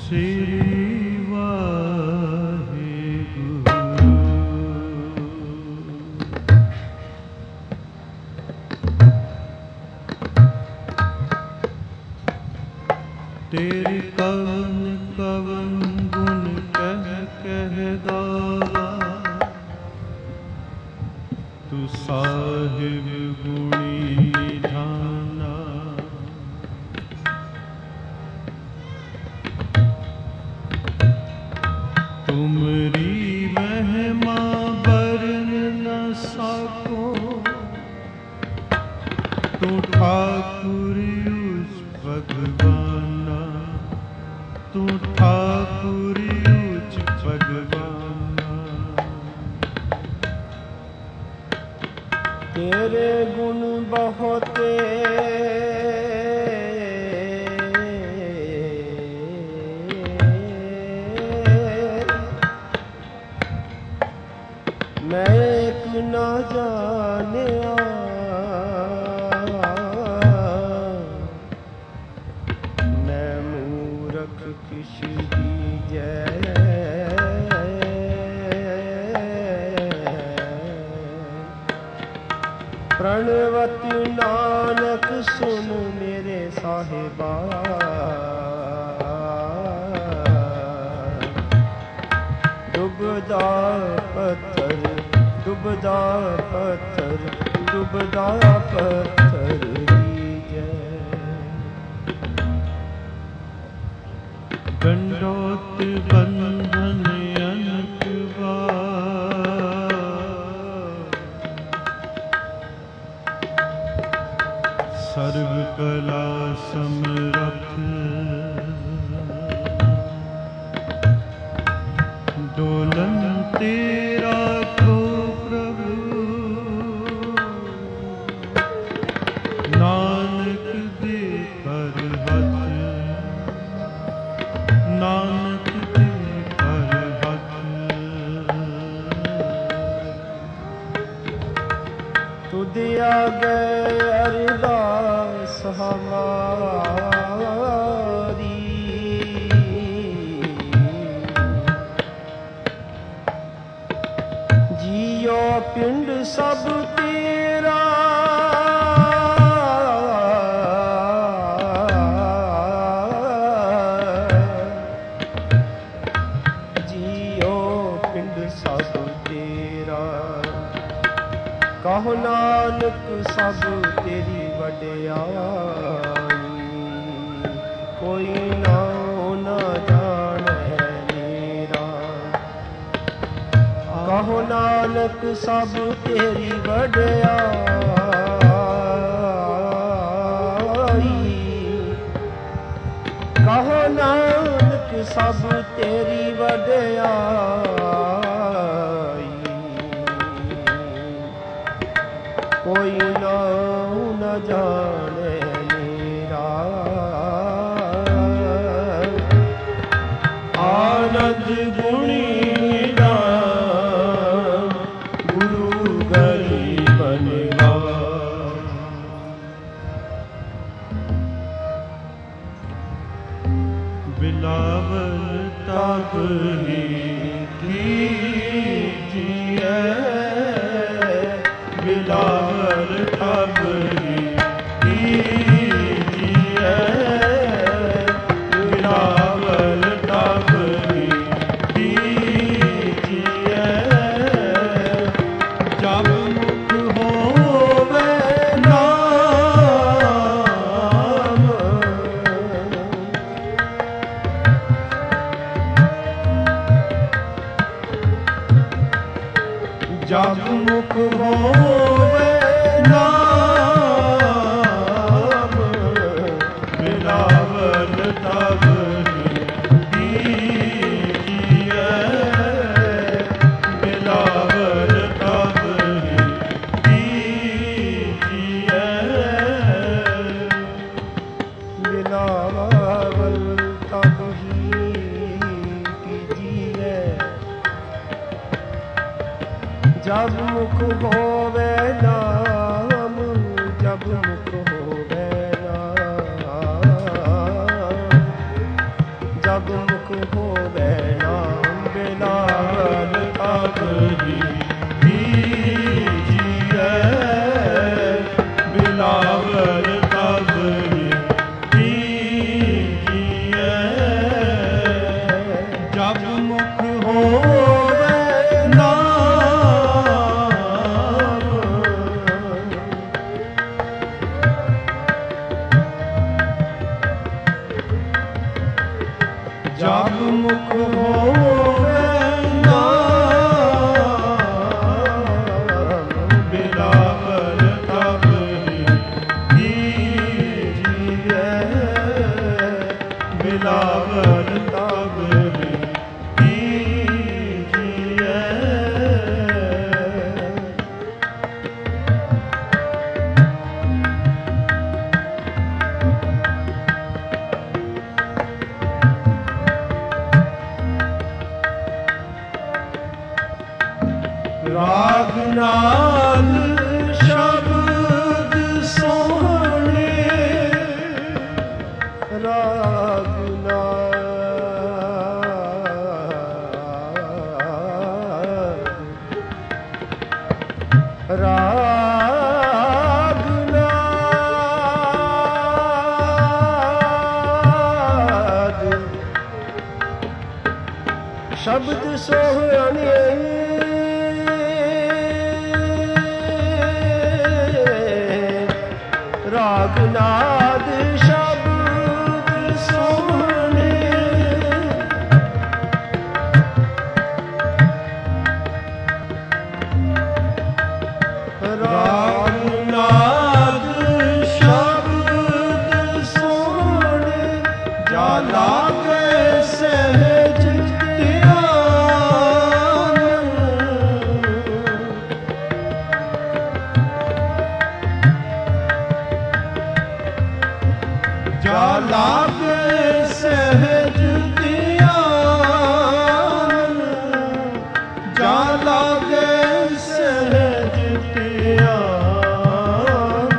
ਸ੍ਰੀ ਵਾਹਿਗੁਰੂ। ਤੇਰੀ ਕਵਨ ਕਵਨ ਗੁਣ ਕਹਿ ਕਹਿ ਦਾਵਾ, ਤੂੰ ਸਾਹਿਬ ਗੁਣੀ ਨਿਧਾਨਾ। ਤੁਮਰੀ ਮਹਿਮਾ ਬਰਨ ਨ ਸਾਕੋ, ਤੂੰ ਠਾਕੁਰ ਉਸ ਭਗਵਾਨਾ, ਤੂੰ ਠਾਕੁਰ ਉਸ ਭਗਵਾਨਾ। ਤੇਰੇ ਗੁਣ ਬਹੁਤੇ ਮੈਂ ਇੱਕ ਨਾ ਜਾਣਿਆ, ਮੈਂ ਮੂਰਖ ਕਿਛ ਦੀਜੈ। ਪ੍ਰਣਵਤ ਨਾਨਕ ਸੁਨ ਮੇਰੇ ਸਾਹਿਬਾ, ਡੁੱਬਦਾ ਪੱਥਰ ਡੁੱਬਦਾ ਪੱਥਰ ਡੁੱਬਦਾ ਪੱਥਰ ਦੀਜੈ। ਗੰਡੋਤ ਬੰਧਨ ਅਨਕ ਵਾਰ, ਸਰਬ ਕਲਾ ਸਮਰੱਥ, ਡੋਲਨ ਤੇਰਾ ਕੋ ਪ੍ਰਭੂ। ਨਾਨਕ ਦੇ ਪਰ ਹੱਥ, ਨਾਨਕ ਦੇ ਪਰ ਹੱਥ। ਤੁਧ ਆਗੇ ਅਰਦਾਸ ਹਮਾਰੀ, ਜੀਓ ਪਿੰਡ ਸਭ ਤੇਰਾ। ਜੀਓ ਪਿੰਡ ਸਭ ਤੇਰਾ, ਕਹੋ ਨਾਨਕ ਸਭ ਤੇਰੀ ਵਡਿਆਈ। ਕੋਈ ਨਾਉ ਨਾ ਜਾਣੈ ਮੇਰਾ, ਕਹੋ ਨਾਨਕ ਸਭ ਤੇਰੀ ਵਡਿਆਈ। ਕਹੋ ਨਾਨਕ ਸਭ ਤੇਰੀ ਵਡਿਆਈ। ਕੋਈ ਨਾਉ ਨ ਜਾਣੈ ਮੇਰਾ, ਆਨੰਦ ਗੁਣੀ ਨਿਧਾਨ ਗੁਰੂ ਗਰੀਬਨ ਗਾਵ। ਬਿਲਾਵਲ ਤਬ ਹੀ ਕੀਜੀਐ, ਬਿਲਾਵਲ ਤਬ ਹੀ ਕੀਜੀਐ, ਬਿਲਾਵਲ ਤਬ ਹੀ ਕੀਜੀਐ। ਜਬ ਮੁਖ ਹੋਵੇ ਨਾਮ, ਜਬ ਮੁਖ ਹੋਵੇ ਨਾਮ, ਬਿਲਾਵਲ ਤਬ ਹੀ ਕੀਜੀਐ, ਬਿਲਾਵਲ ਤਬ ਹੀ ਕੀਜੀਐ। ਬਿਲਾਵਲ ਤਬ ਹੀ ਕੀਜੀਐ, ਜਬ ਮੁਖ ਹੋਵੇ ਨਾਮ। ਜਬ ਮੁਖ ਹੋਵੇ ਨਾਮ, ਜਬ ਮੁਖ ਨਾਦ ਸ਼ਬਦ ਸੋਹਣੇ ਰਾਗ ਨਾਦ ਸ਼ਬਦ ਸੋਹਣੇ ਰਾਗ ਨਾਦ ਸ਼ਬਦ ਸੋਹਣੇ ਰਾਗ ਨਾਦ ਸ਼ਬਦ ਸੋਹਣੇ ਜਾ ਲਾਗੇ ਸਹਿਜ ਧਿਆਨ ਜਾ ਲਾਗੇ ਸਹਿਜ ਧਿਆਨ ਜਾ ਲਾਗੇ ਸਹਿਜ ਧਿਆਨ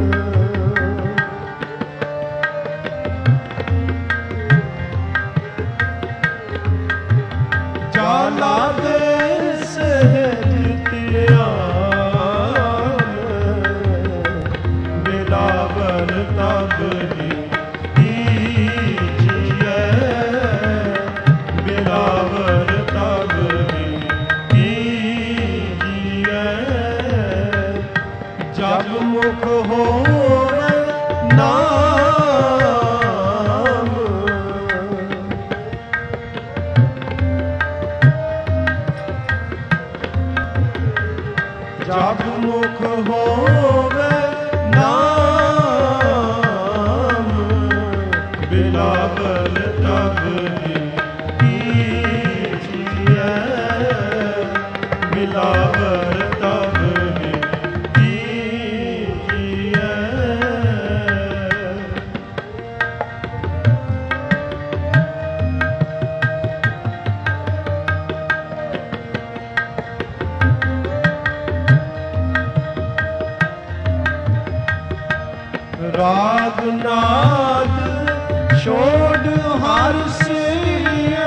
ਜਾ ਲਾਗੇ ਸਹਿਜ ਧਿਆਨ ਬਿਲਾਵਲ ਤਬ ਹੀ ਜੀਐ ਬਿਲਾਵਲ ਤਬ ਹੀ ਜੀਐ ਜਬ ਮੁਖ ਹੋਵੇ ਨਾਮ ਜਬ ਮੁਖ ਹੋਵੇ ਨਾਮ ਬਿਲਾਵਲ ਤਬ ਹੀ ਜੀਐ ਬਿਲਾਵਲ ਤਬ ਹੀ ਜੀਐ ਰਾਗ ਨਾਦ ਛੋੜ ਹਰ ਸੀਏ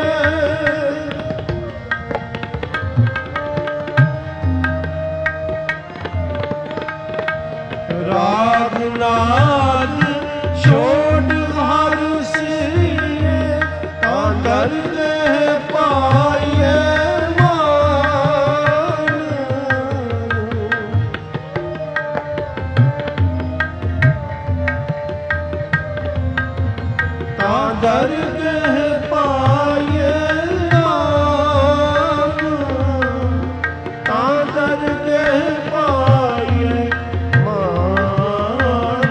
ਰਾਗ ਨਾਦ ਛੋੜ ਹਰ ਸੀਏ ਤਾਂ ਦਰਦ ਪਾਈਏ ਮਾਨ ਤਾਂ ਦਰਦ ਪਾਈਏ ਨਾਮ ਤਾਂ ਦਰਦ ਪਾਈਏ ਮਾਨ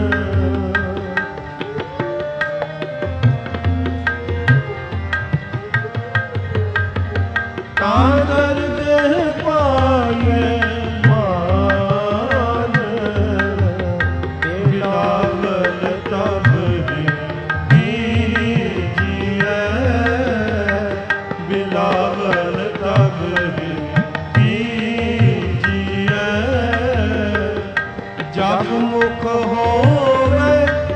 ਤਾਂ ਦਰਦ ਪਾਈਏ ਮਾਨ ਬਿਲਾਵਲ ਤਬ ਹੀ ਜੀਐ ਬਿਲਾਵਲ ਤਬ ਹੀ ਜੀਐ ਜਬ ਮੁਖ ਹੋਵੇ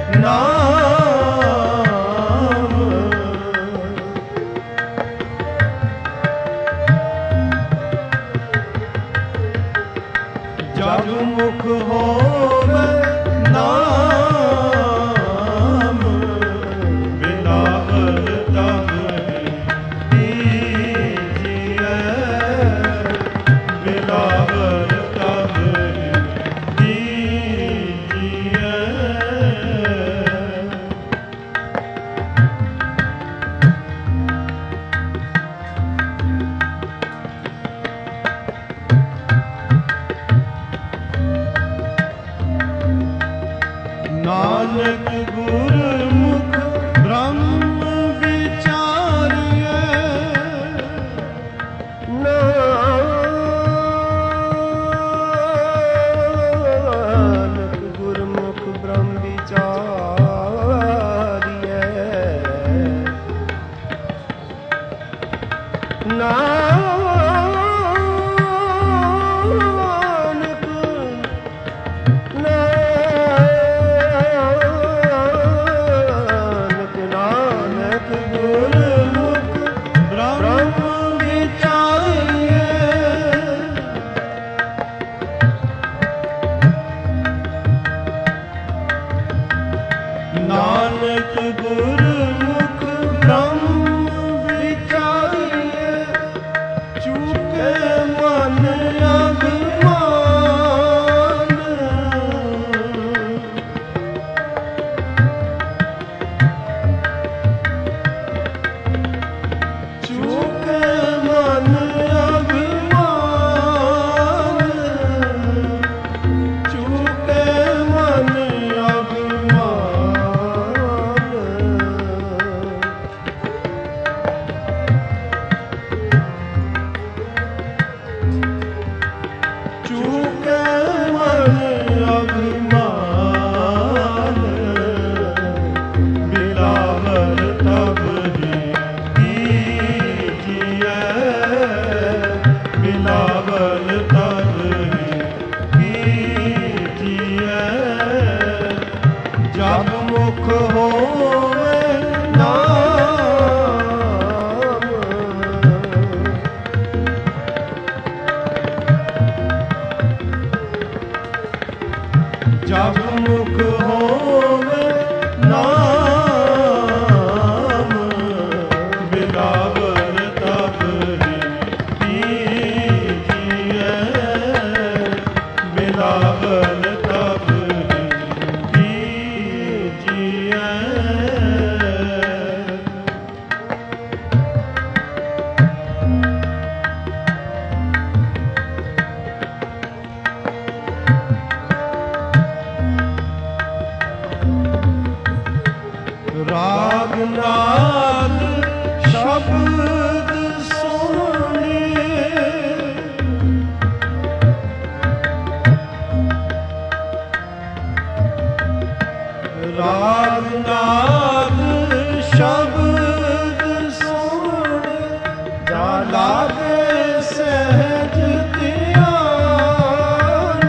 ਨਾਮ ਜਬ ਮੁਖ ਹੋਵੇ ਨਾਮ ਬਿਲਾਵਲ ਤਬ ਹੀ ਜੀਐ ਬਿਲਾਵਲ ਤਬ ਹੀ ਜੀਐ ਨਾਨਕ ਗੁਰਮੁਖ ਬ੍ਰਹਮ ਵਿਚਾਰੀਐ ਨਾਨਕ ਗੁਰਮੁਖ ਬ੍ਰਹਮ ਵਿਚਾਰੀਐ ਨਾਨਕ चूके मन अभिमान, बिलावल तब ही कीजिए, बिलावल तब ही कीजिए। जब मुख होवे नाम, जब मुख होवे नाम, बिलावल तब ही कीजिए, बिलावल तब ही कीजिए। राग नाद शब्द सुने, राग नाद शब्द सुने, जा लागे सहज ध्यान।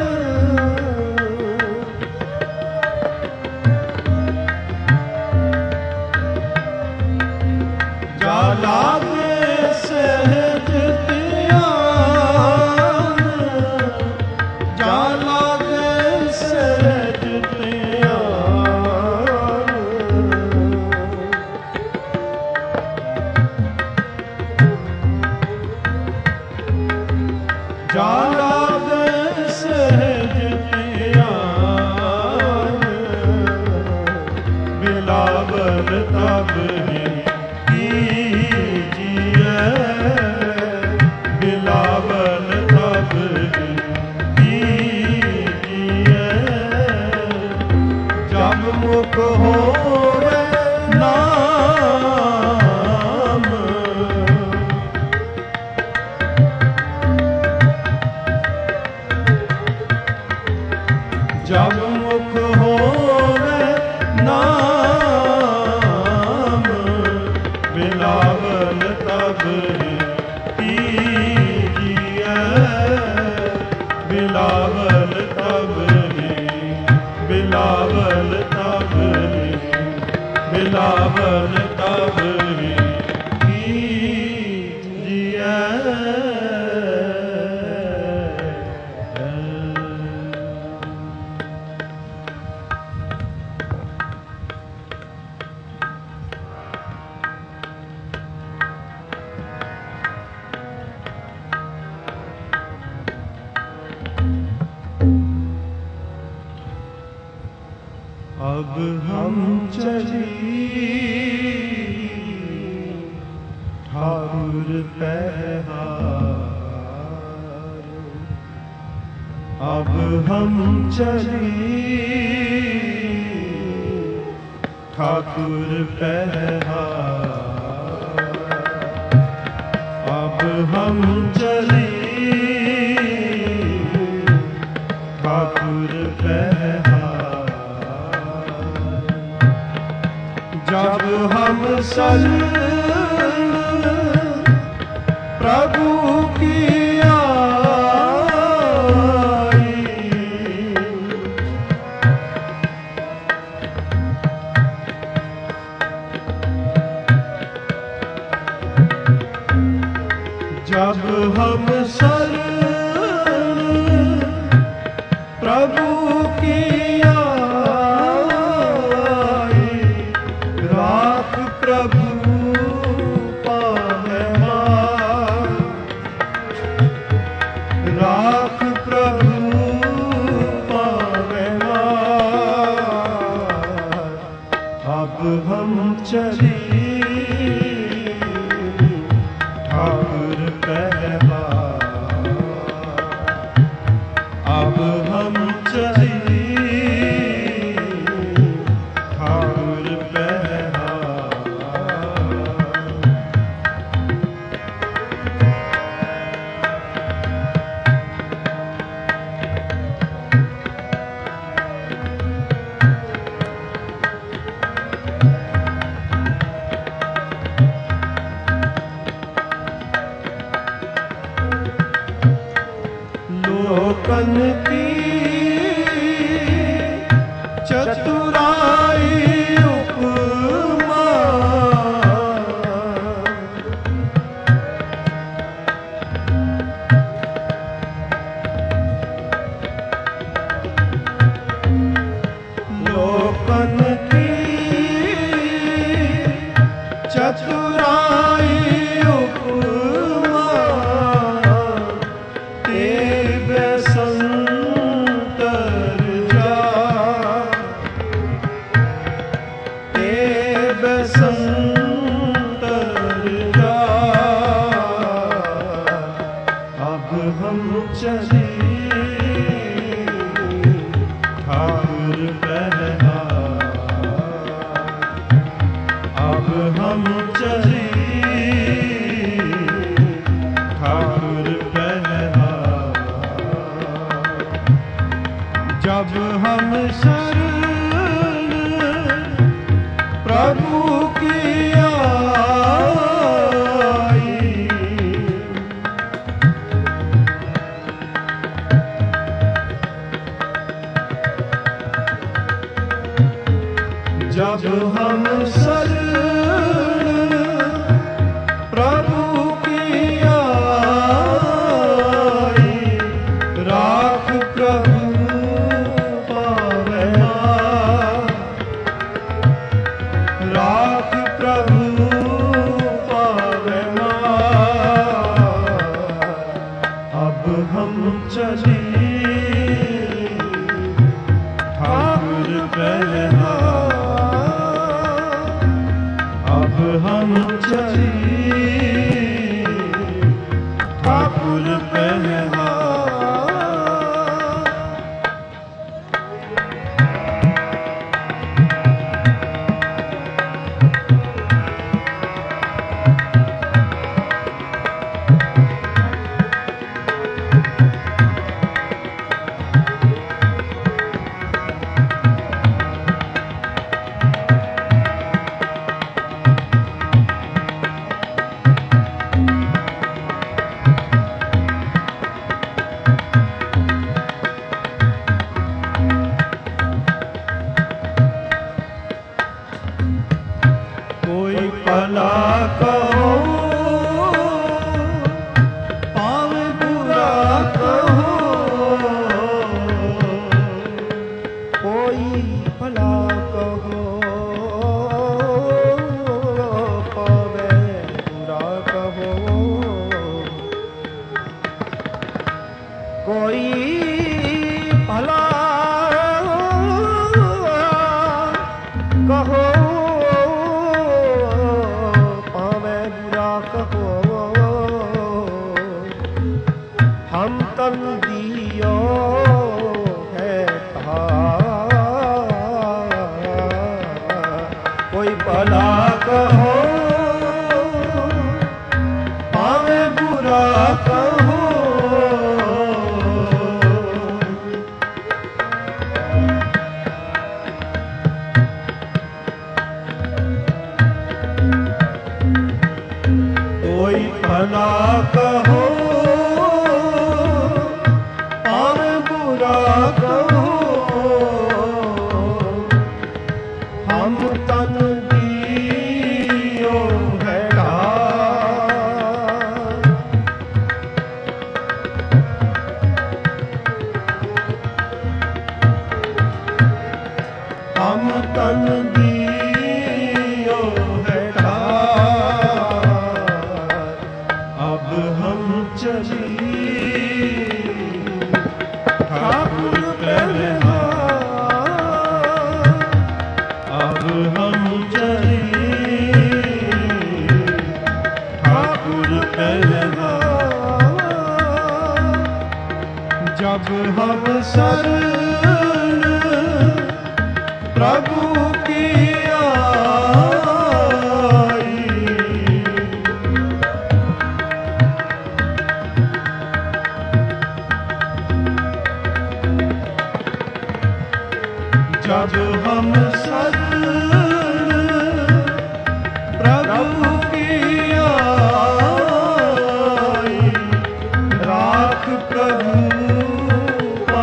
जा लागे सहज ध्यान, जा लागे सहज ध्यान। जा लागे सहज ध्यान, बिलावल तब ही कीजिए, बिलावल तब ही कीजिए। जब मुख होवे नाम, जब मुख होवे नाम, बिलावल तब ही कीजिए, बिलावल तब ही, बिलावल तब ही, बिलावल तब ही कीजिए। अब हम चली ठाकुर पहहार, अब हम चली ठाकुर पहहार, अब हम चली ठाकुर पहहार। जब हम शरण प्रभु की आई, जब हम शरण प्रभु की आई, राख प्रभु पावे मार, राख प्रभु पावे मार। अब हम चली ठाकुर पहहार, अब हम चली ठाकुर पहहार। की चतुराई उपमा, लोकन की चतुराई उपमा, तेरे संतर जा, तेरे संतर जा। अब हम चले ठाकुर बलहार, अब हम चले ठाकुर बलहार। जब हम शरण प्रभु की आई, जब हम शरण प्रभु की आई, राख प्रभु पावे मां, राख प्रभु पावे मां। अब हम चले ठाकुर बलहार, अब हम चले ठाकुर बलहार। कोई भला कहो पावे बुरा कहो, कोई भला कहो पावे बुरा कहो, कोई भला कहो पावे बुरा कहो। हम तन दियो है कोई भला कहो पावे बुरा कहो, कोई भला कहो पावे बुरा कहो। हम तन दियो है हम तन दियो है अब हम चले ठाकुर बलहार, अब हम चले ठाकुर बलहार। जब हम शरण प्रभु की आई, जब हम शरण प्रभु की आई, राख प्रभु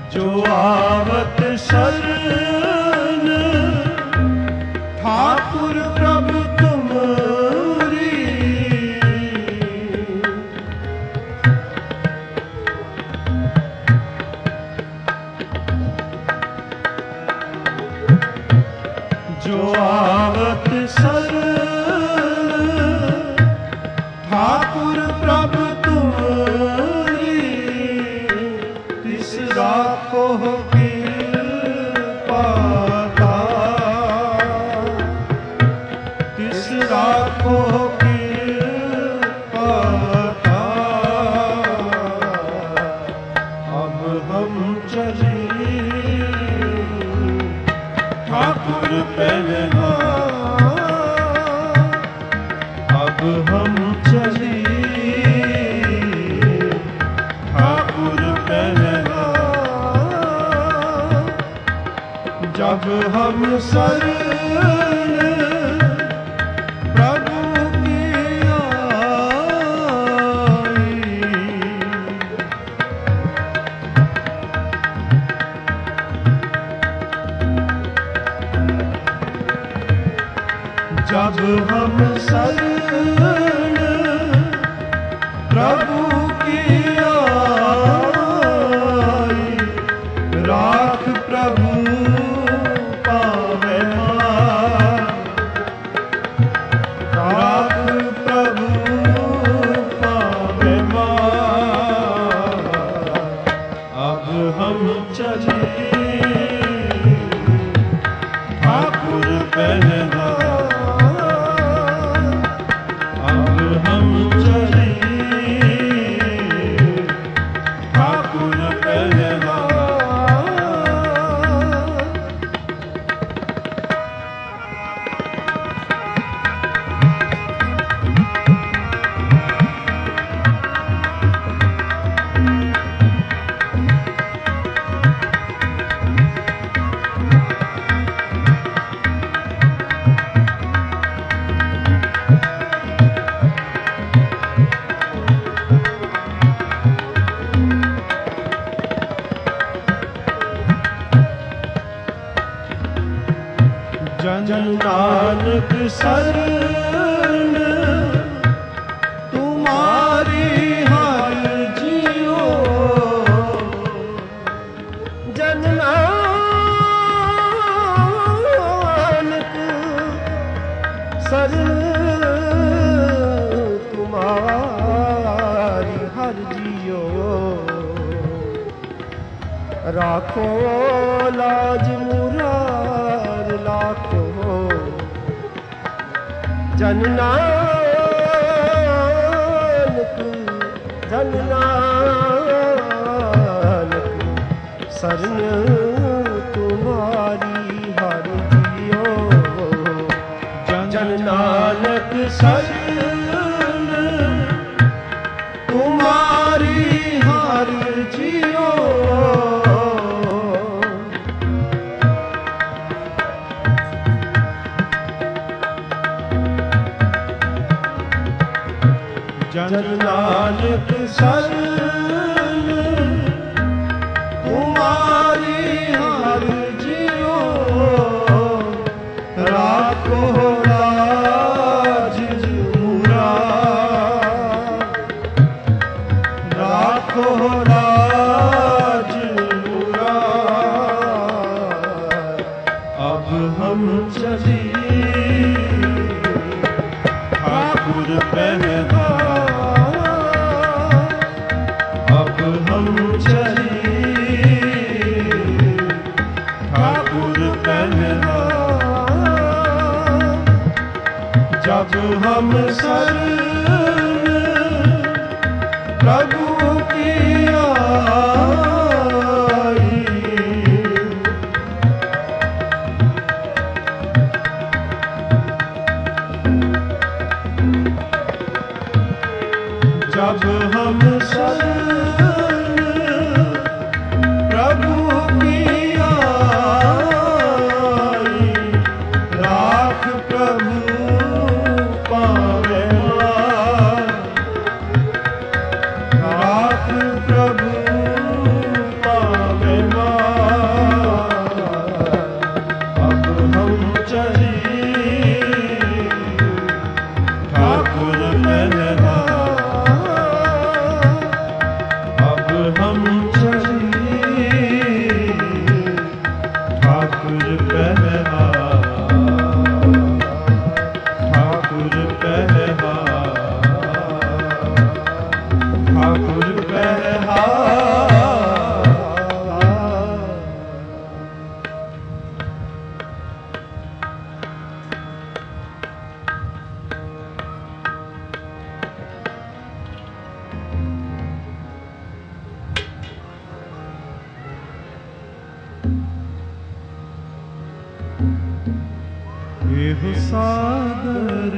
जो आवत शरण ठाकुर प्रभु तुमरी। जो आवत शरण ठाकुर प्रभु तुमरी। तिस राखो कृपा दाता। तिस राखो कृपा दाता। अब हम चले ठाकुर पहलवा। अब हम चले ठाकुर पहलवा। जब हम शरण प्रभु की आई। जब हम शरण प्रभु की आई। राख प्रभु पावे मान। राख प्रभु पावे मान। अब हम चले ठाकुर पहलवा। अब हम चले ठाकुर पहलवा। जन नानक शरण तुम्हारी हर जियो। जन नानक शरण तुम्हारी हर जियो। राखो लाज मुरार लाखो। जन नानक जन नानक शरण तुम्हारी हर जियो। जन नानक शरण तुम्हारी हर जियो। जन नानक शरण तुम्हारी हर जियो। राखो लाज मुरार। राखो लाज मुरार। अब हम चले ठाकुर पहलवा। अब हम चले ठाकुर पहलवा। जब हम शरण प्रभु की आई। जब हम शरण प्रभु की आई। राख प्रभु पावे मान। राख प्रभु पावे मान। सागर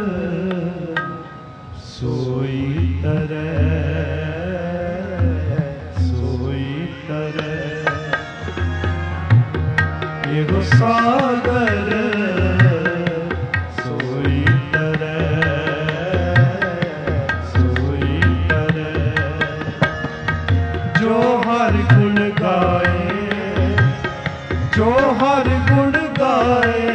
सोई तरह एहो सागर सोई तरह जो हर गुण गाए जो हर गुण गाए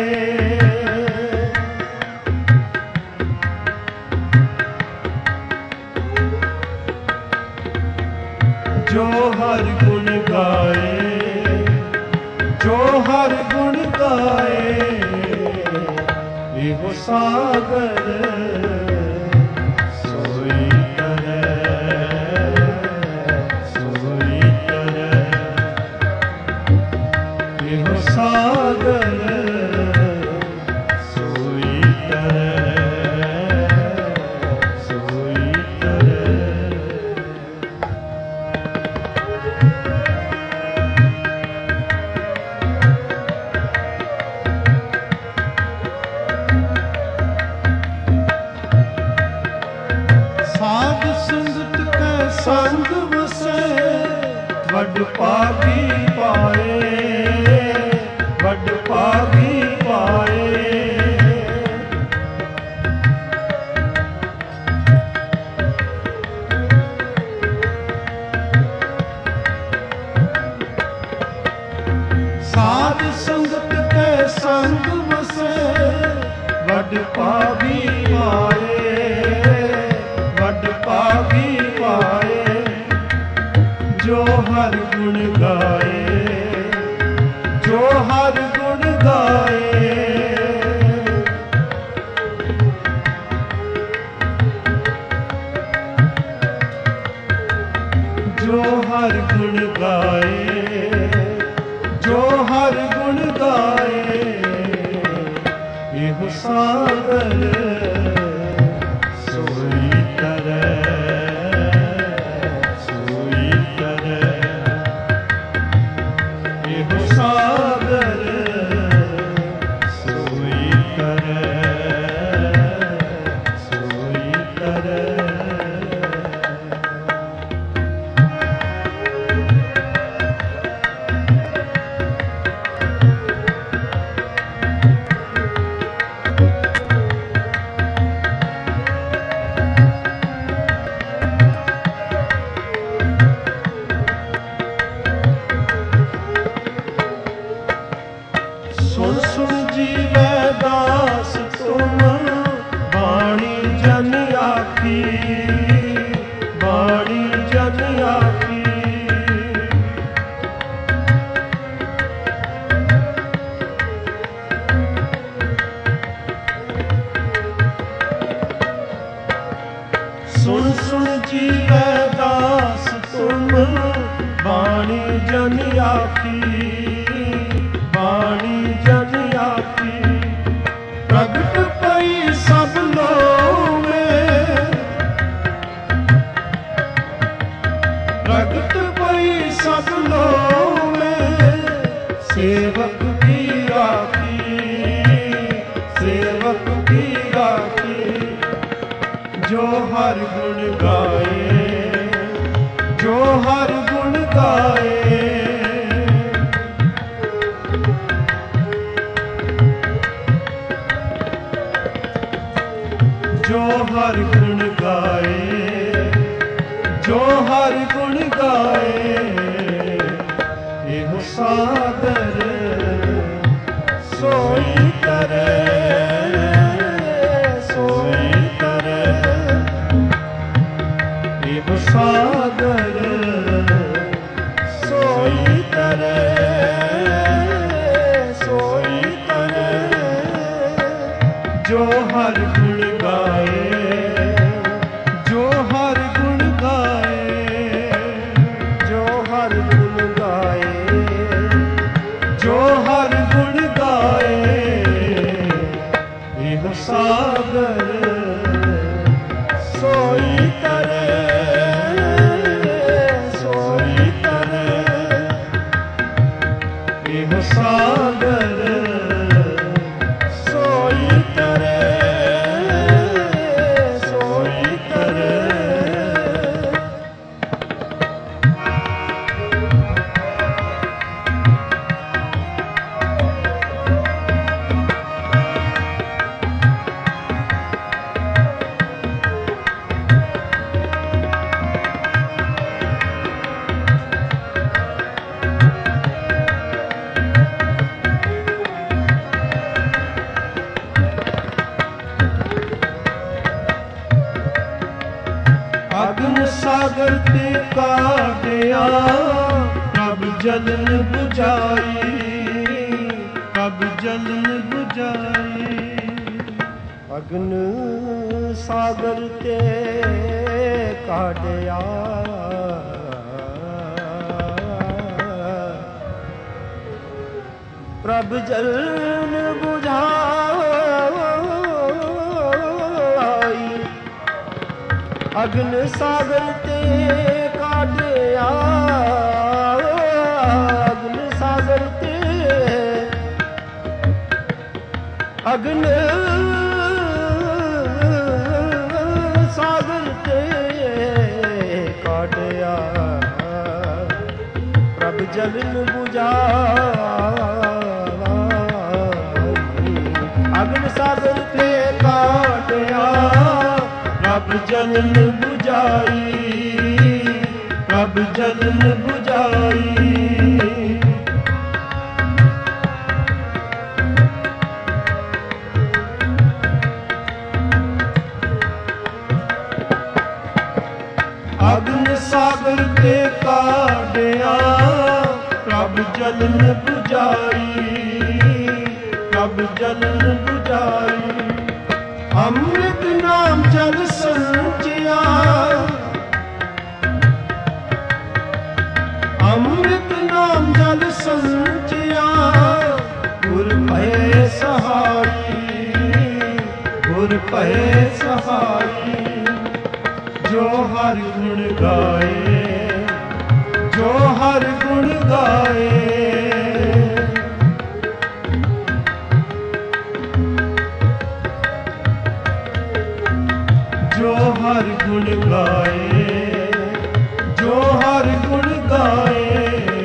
जो हर गुण गाए जो हर गुण गाए एहो सागर सोई तरह एहो सागर सोई संग वसे वड पागी पाए वड पागी पाए साध संगत के संग वसे वड पागी पाए वड पागी पाए जो हर गुण गाए जो हर गुण गाए जो हर गुण गाए जो हर गुण गाए एहो सागर सोई तरह एहो सागर सोई तरह सुन सुन जीवै दास तुम बाणी जन आखी बाणी जन आखी सुन सुन जीवै दास तुम बाणी जन आखी बाणी जन आखी प्रगट पई सब लोग में प्रगट पई सब लोग में सेवक की राखी सेवक की राखी जो हर गुण गाए जो हर गुण गाए जो हर गुण गाए जो हर गुण गाए एहो सागर सोई तरह एहो सागर सोई तरह जो हर गुण गाए जो हर गुण गाए जो हर गुण गाए जो हर गुण गाए एहो सागर सोई तरह ਸਾਗਰ ਤੇ ਕਾਟਿਆ ਪ੍ਰਭ ਜਲਨ 부ਝਾਈ ਪ੍ਰਭ ਜਲਨ 부ਝਾਈ ਅਗਨ ਸਾਗਰ ਤੇ ਕਾਟਿਆ ਪ੍ਰਭ ਜਲਨ 부ਝਾਈ ਅਗਨ ਸਾਗਰ ਤੇ ਕਾਟਿਆ ਅਗਨ ਸਾਗਰ ਤੇ ਅਗਨ ਸਾਗਰ ਤੇ ਕਾਟਿਆ ਪ੍ਰਭ ਜਲਨ 부ਝਾਈ ਅਗਨ ਸਾਗਰ ਤੇ ਕਾਟਿਆ ਪ੍ਰਭ ਜਲਨ 부ਝਾਈ ਪ੍ਰਭ ਜਲਨ 부ਝਾਈ ਅਗਨ ਸਾਗਰ ਤੇ ਕਾਟਿਆ ਪ੍ਰਭ ਜਲਨ 부ਝਾਈ ਪ੍ਰਭ ਜਲਨ 부ਝਾਈ ਅੰਮ੍ਰਿਤ ਨਾਮ ਜਲ ਸੰਚਿਆ ਅੰਮ੍ਰਿਤ ਨਾਮ ਜਲ ਸੰਚਿਆ ਗੁਰ ਭਏ ਸਹਾਈ ਗੁਰ ਭਏ ਸਹਾਈ ਜੋ ਹਰ ਗੁਣ ਗਾਏ ਜੋ ਹਰ ਗੁਣ ਗਾਏ ਜੋ ਹਰ ਗੁਣ ਗਾਏ ਜੋ ਹਰ ਗੁਣ ਗਾਏ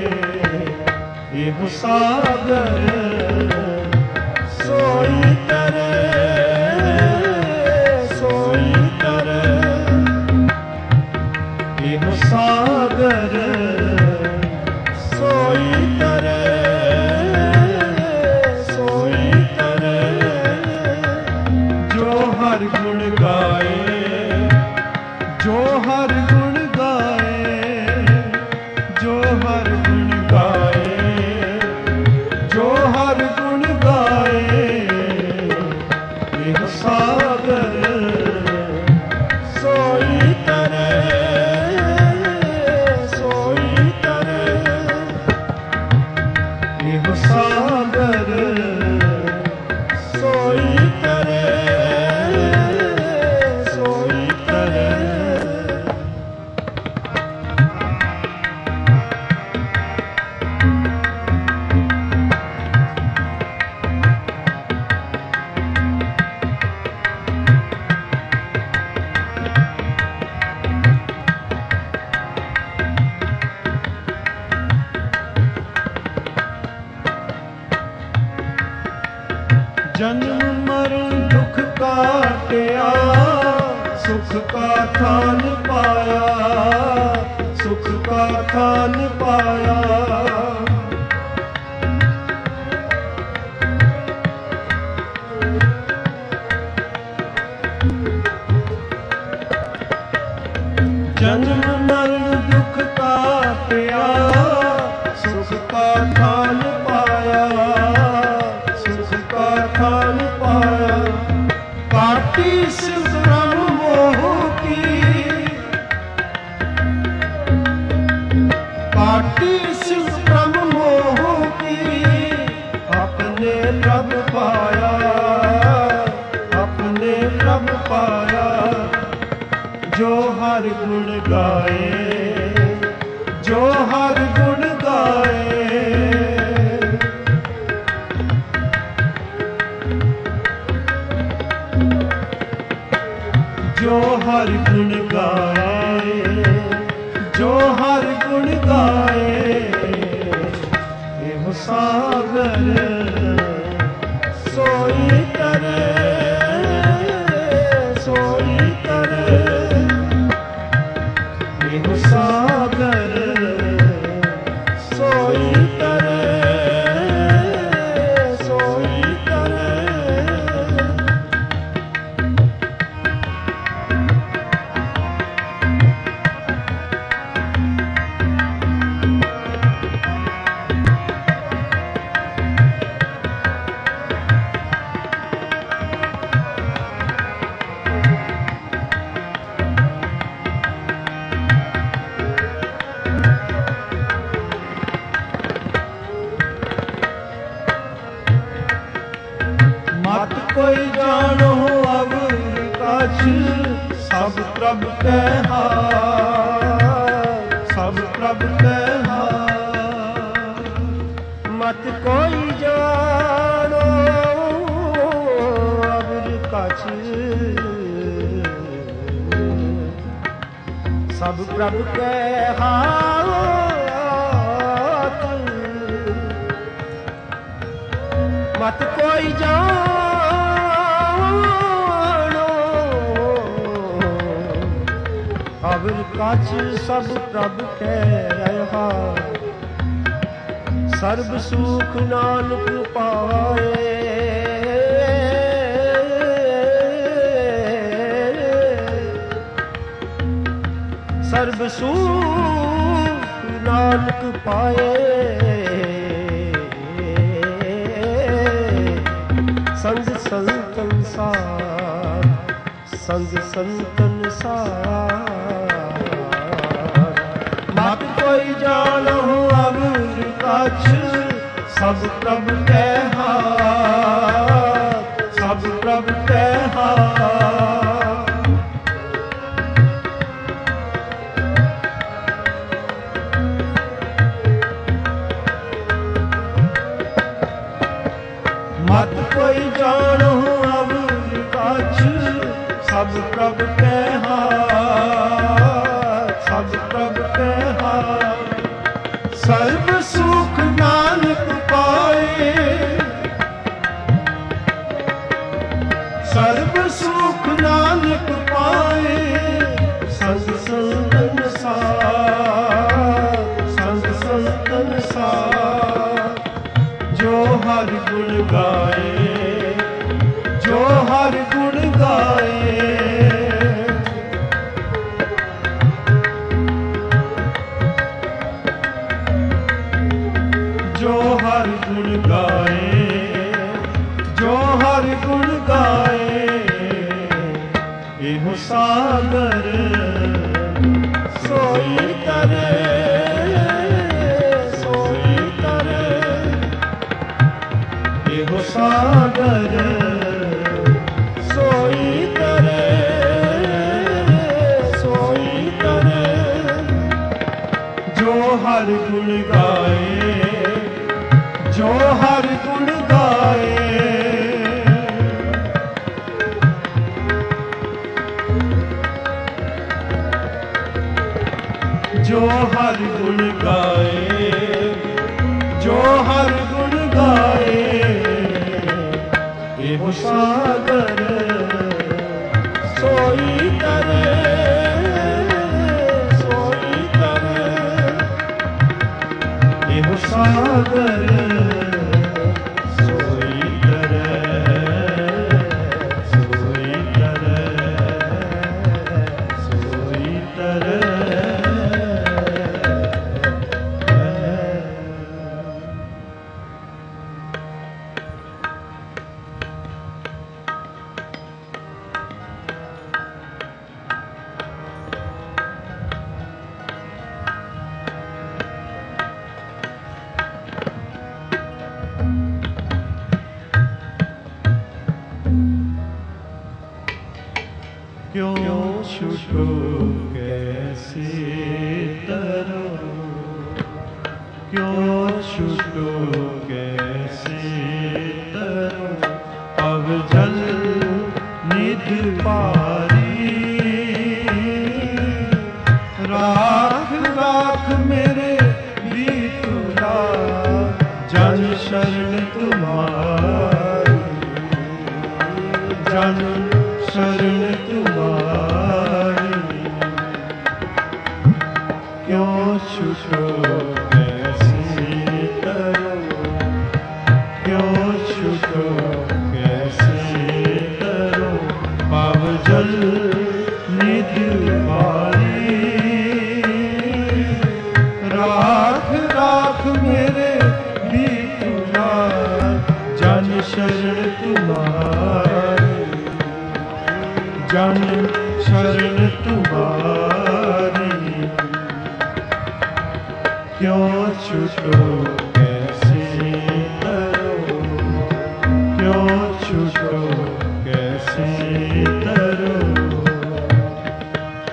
ਇਹੋ ਸਾਗਰ ਸੋਈ ਤਰੇ ਸੋਈ ਤਰੇ ਇਹੋ ਸਾਗਰ ਸੋਈ ਤਰੇ ਸੋਈ ਤਰੇ ਜੋ ਹਰ ਗੁਣ ਗਾਏ ਜੋ ਹਰ ਗੁਣ ਗਾਏ ਜੋ ਹਰ ਗੁਣ ਗਾਏ ਜੋ ਹਰ ਗੁਣ ਗਾਏ ਇਹ ਸਾਗਰ ਸੋਈ ਤਰੇ ਸੋਈ ਤਰੇ ਇਹ ਸਾਗਰ ਸੋਈ ਤਰੇ ਸੋਈ ਤਰੇ ਜਨਮ ਮਰਨ ਦੁਖ ਕਾਟਿਆ ਸੁਖ ਕਾ ਥਾਨ ਪਾਇਆ ਸੁਖ ਕਾ ਥਾਨ ਪਾਇਆ ਜਨਮ ਮਰਨ ਦੁਖ ਕਾਟਿਆ ਸੁਖ ਕਾ ਥਾਨ ਪਾਇਆ ਸੁਖ ਕਾ ਥਾਨ ਪਾਇਆ ਕਾਟੀ ਸਿਵ ਬ੍ਰਹਮ ਮੋਹ ਕੀ ਕਾਟੀ ਸਿਵ ਬ੍ਰਹਮ ਮੋਹ ਕੀ ਆਪਣੇ ਪ੍ਰਭ ਪਾਇਆ ਆਪਣੇ ਪ੍ਰਭ ਪਾਇਆ ਜੋ ਹਰ ਗੁਣ ਗਾਏ ਜੋ ਹਰ ਗੁਣ ਗਾਏ ਜੋ ਹਰ ਗੁਣ ਗਾਏ ਜੋ ਹਰ ਗੁਣ ਗਾਏ ਇਹੋ ਸਾਗਰ ਸੋਈ ਤਰੇ ਸੋਈ ਤਰੇ ਇਹੋ ਸਾਗਰ ਸੋਈ ਤਰੇ ਸੋਈ ਤਰੇ प्रभ कै हार, सब प्रभ कै हार। मत कोई जानो अवर कछ, सब प्रभ कै हाथ। मत कोई जानो अवर कछ, सब प्रभ कै हाथ। सर्ब सुख नानक पाए, सर्ब सुख नानक पाए। संग संतन सार, संग संतन सार। मत कोई जानो अवर कछ, सब प्रभ कै हाथ, सब प्रभ कै हार। मत कोई जानो अवर कछ, सब प्रभ कै हार, सब प्रभ कै हार। सर्व सुख नानक पाए, सर्व सुख नानक पाए। संग संतन सार, संग संतन सार। जो हर गुण गाए, जो हर गुण गाए। जो हर गुण गाए, जो हर गुण गाए। एहो सागर सोई तरे, सोई तरे। एहो सागर सोई तरे, सोई तरे। जो हर गुण गाए, जो हर गुण गाए। जो हर गुण गाए, जो हर गुण गाए। एहो सागर सोई तरे, सोई तरे। एहो सागर सोई तरै, सोई तरै, सोई तरै। क्यों छुटो कैसे तरो, क्यों छुटो कैसे तरो। अब जल निध पारी, राख राख मेरे बीतुला। जन शरण तुम्हारी, जन शरण तुम्हारी। क्यों छुटो कैसे तरो, क्यों छुटो कैसे तरो। पाव जल निध पारी, राख राख मेरे बीतुला। जन शरण तुम्हारी, जन शरण तुम्हारी। क्यों छुटो कैसे तरो, क्यों छुटो कैसे तरो।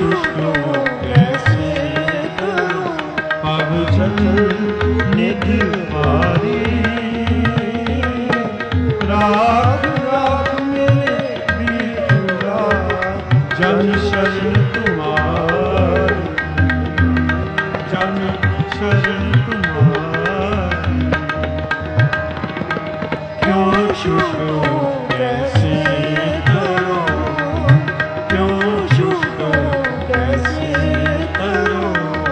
शुष्को कैसे करूं, अब जल निध भारी। राख राख मेरे बीतुला, जन शरण तुम्हारी, जन शरण तुम्हारी। क्यों शुष्को कैसे करूं, क्यों शुष्को कैसे करूं।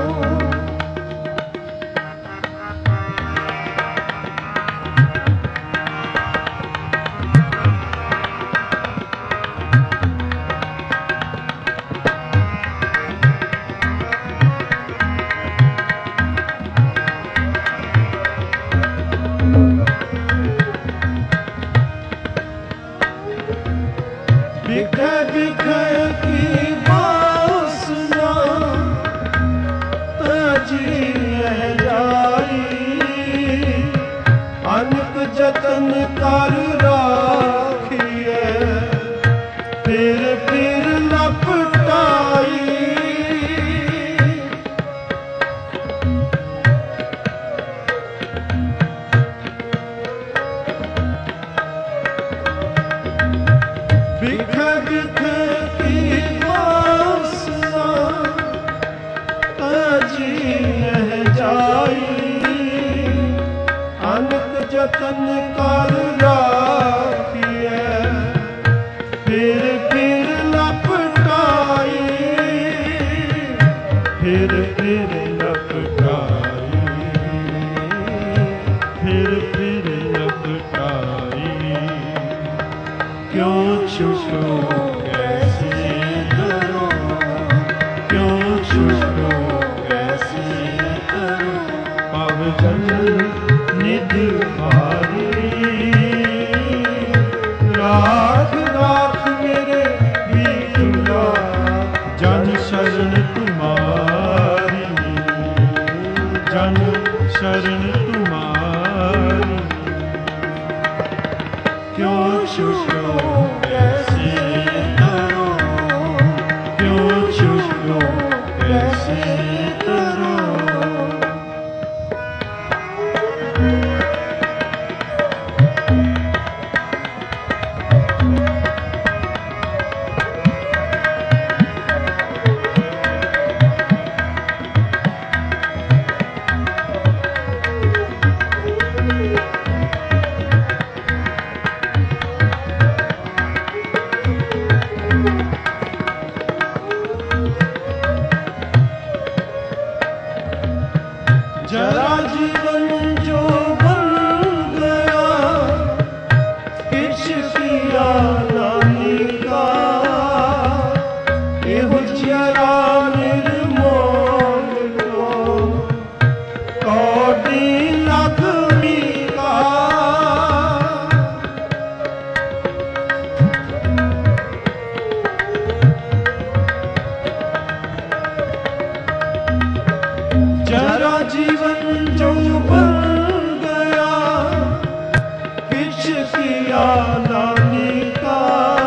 बिखर बिखर की बासना तजी रह जाई, अनक जतन कर राखिए फिर लपटाई। बिखर बिखर की वासना तजी रह जाई, अनक जतन कर राखिए फिर लपटाई, फिर लपटाई, फिर लपटाई। क्यों शुष्को कैसे करूं, क्यों शुष्को कैसे करूं। अब जल निध भारी, राख राख मेरे बीतुला, जन शरण तुम्हारी, जन शरण तुम्हारी। क्यों शुष्को कैसे करूं, क्यों शुष्को कैसे करूं। जरा जीवन जो बन गया, किछ किया नानी का, एहो जरा निर्मोल को कौड़ी लक्ष्मी का। जरा जीवन जो बन गया, किछ किया नानी का,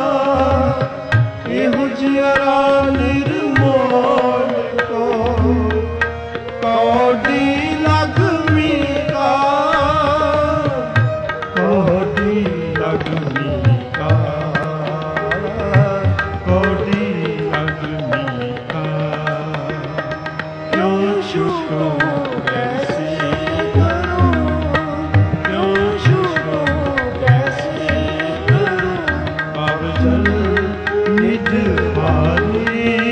एहो जरा निर्मोल को कौड़ी लक्ष्मी का, कौड़ी लक्ष्मी का, कौड़ी लक्ष्मी का। क्यों शुष्को कैसे करूं, क्यों शुष्को कैसे करूं। अब जल निध भारी,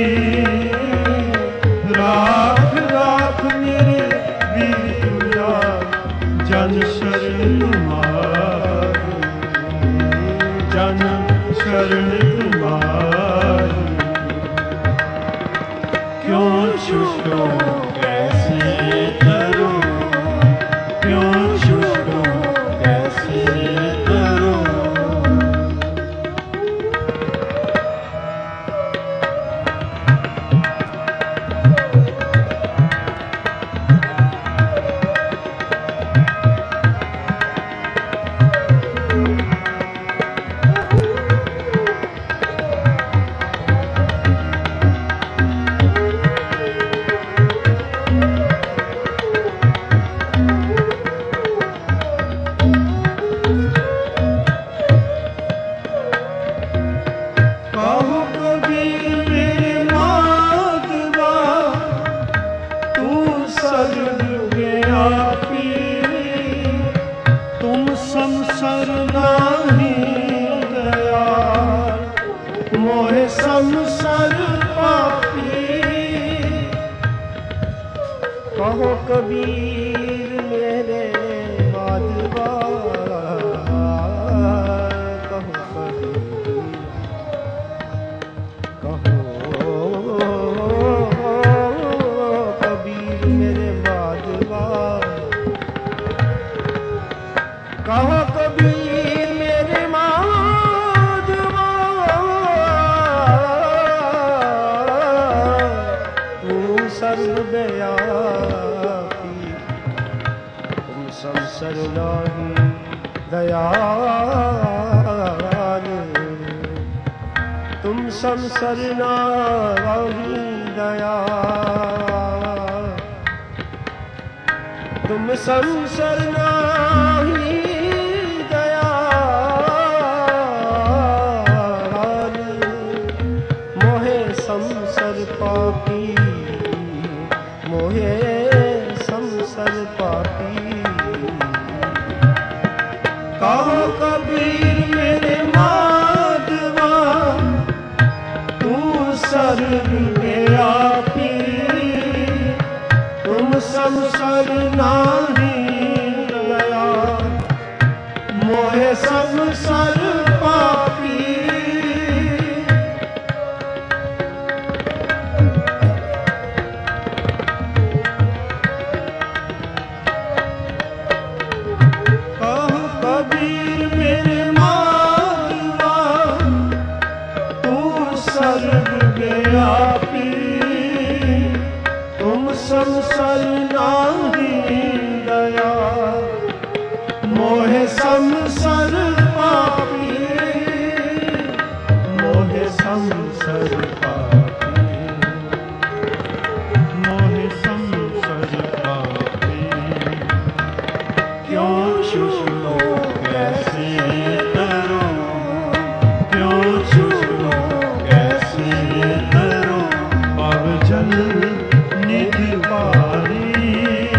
मोहे संसार पापी। कहो कबीर मेरे माधवा, कहो कबीर, कहो कबीर मेरे माधवा, कहो कबीर मेरे माधवा, तू सर्वव्यापी, तुम संसार नाही दयाल, तुम संसार नाही दयाल, तुम संसार नाही दयाल, मोहे संसार पापी, मोहे संसार पापी। कहो कबीर मेरे माधवा, तू सर्वव्यापी, तुम संसार नाही दयाल, मोहे संसार पापी। कहो कबीर मेरे माधवा, तू सर्वव्यापी, तुम संसार नाही दयाल, मोहे संसार पापी, मोहे संसार पापी, मोहे संसार पापी। क्यों छूलो कैसे करो, क्यों छूलो कैसे करो, पाव जल निधि पारी।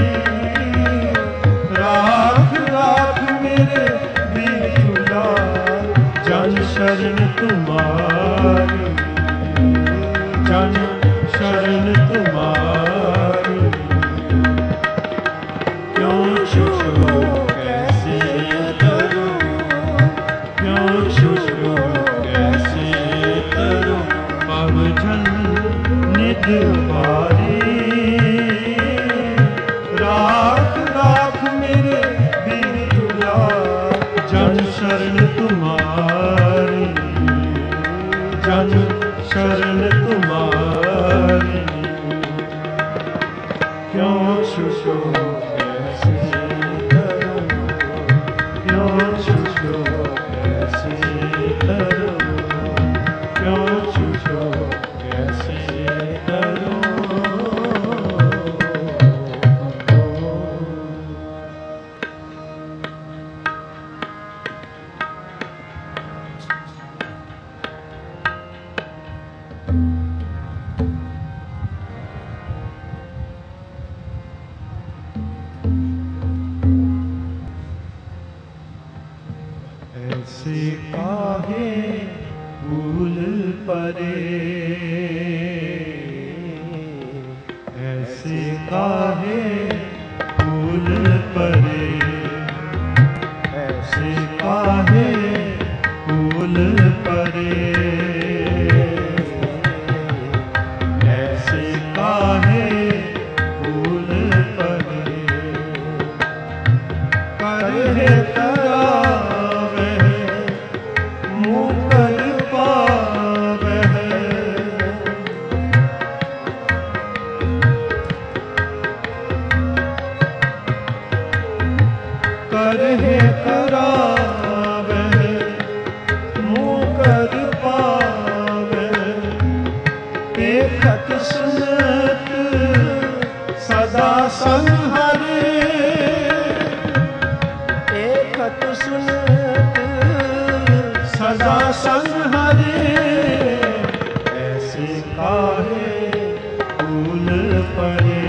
राख राख मेरे बिरजुला, जन शरण तुम्हारी, जन शरण तुम्हारी। क्यों छूलो कैसे करो, क्यों छूलो कैसे करो, पाव जल निधि पारी। राख राख मेरे बिरजुला, जन शरण तुम्हारी, जन शरण तुम्हारी। क्यों छूलो कैसे करो, क्यों छूलो कैसे करो, क्यों छूलो कैसे करो। ऐसे काहे भूल परे, ऐसे काहे फूल परे, ऐसे काहे फूल परे, ऐसे काहे फूल परे। करे करावे मुँह कर पावे, करे करावे मुँह कर पावे। देखत सुनत सदा संहरे, देखत सुनत सदा संहरे। ऐसे काहे फूल परे,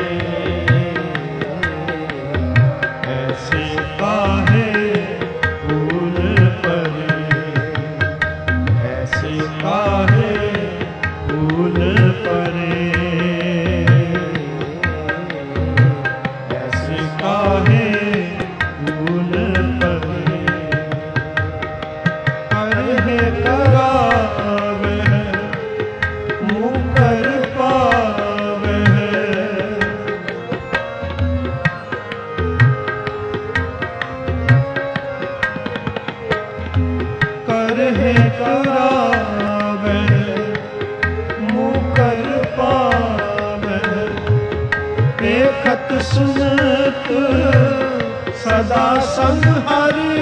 ऐसे काहे फूल परे, ऐसे काहे खत सुनत सदा संग हरि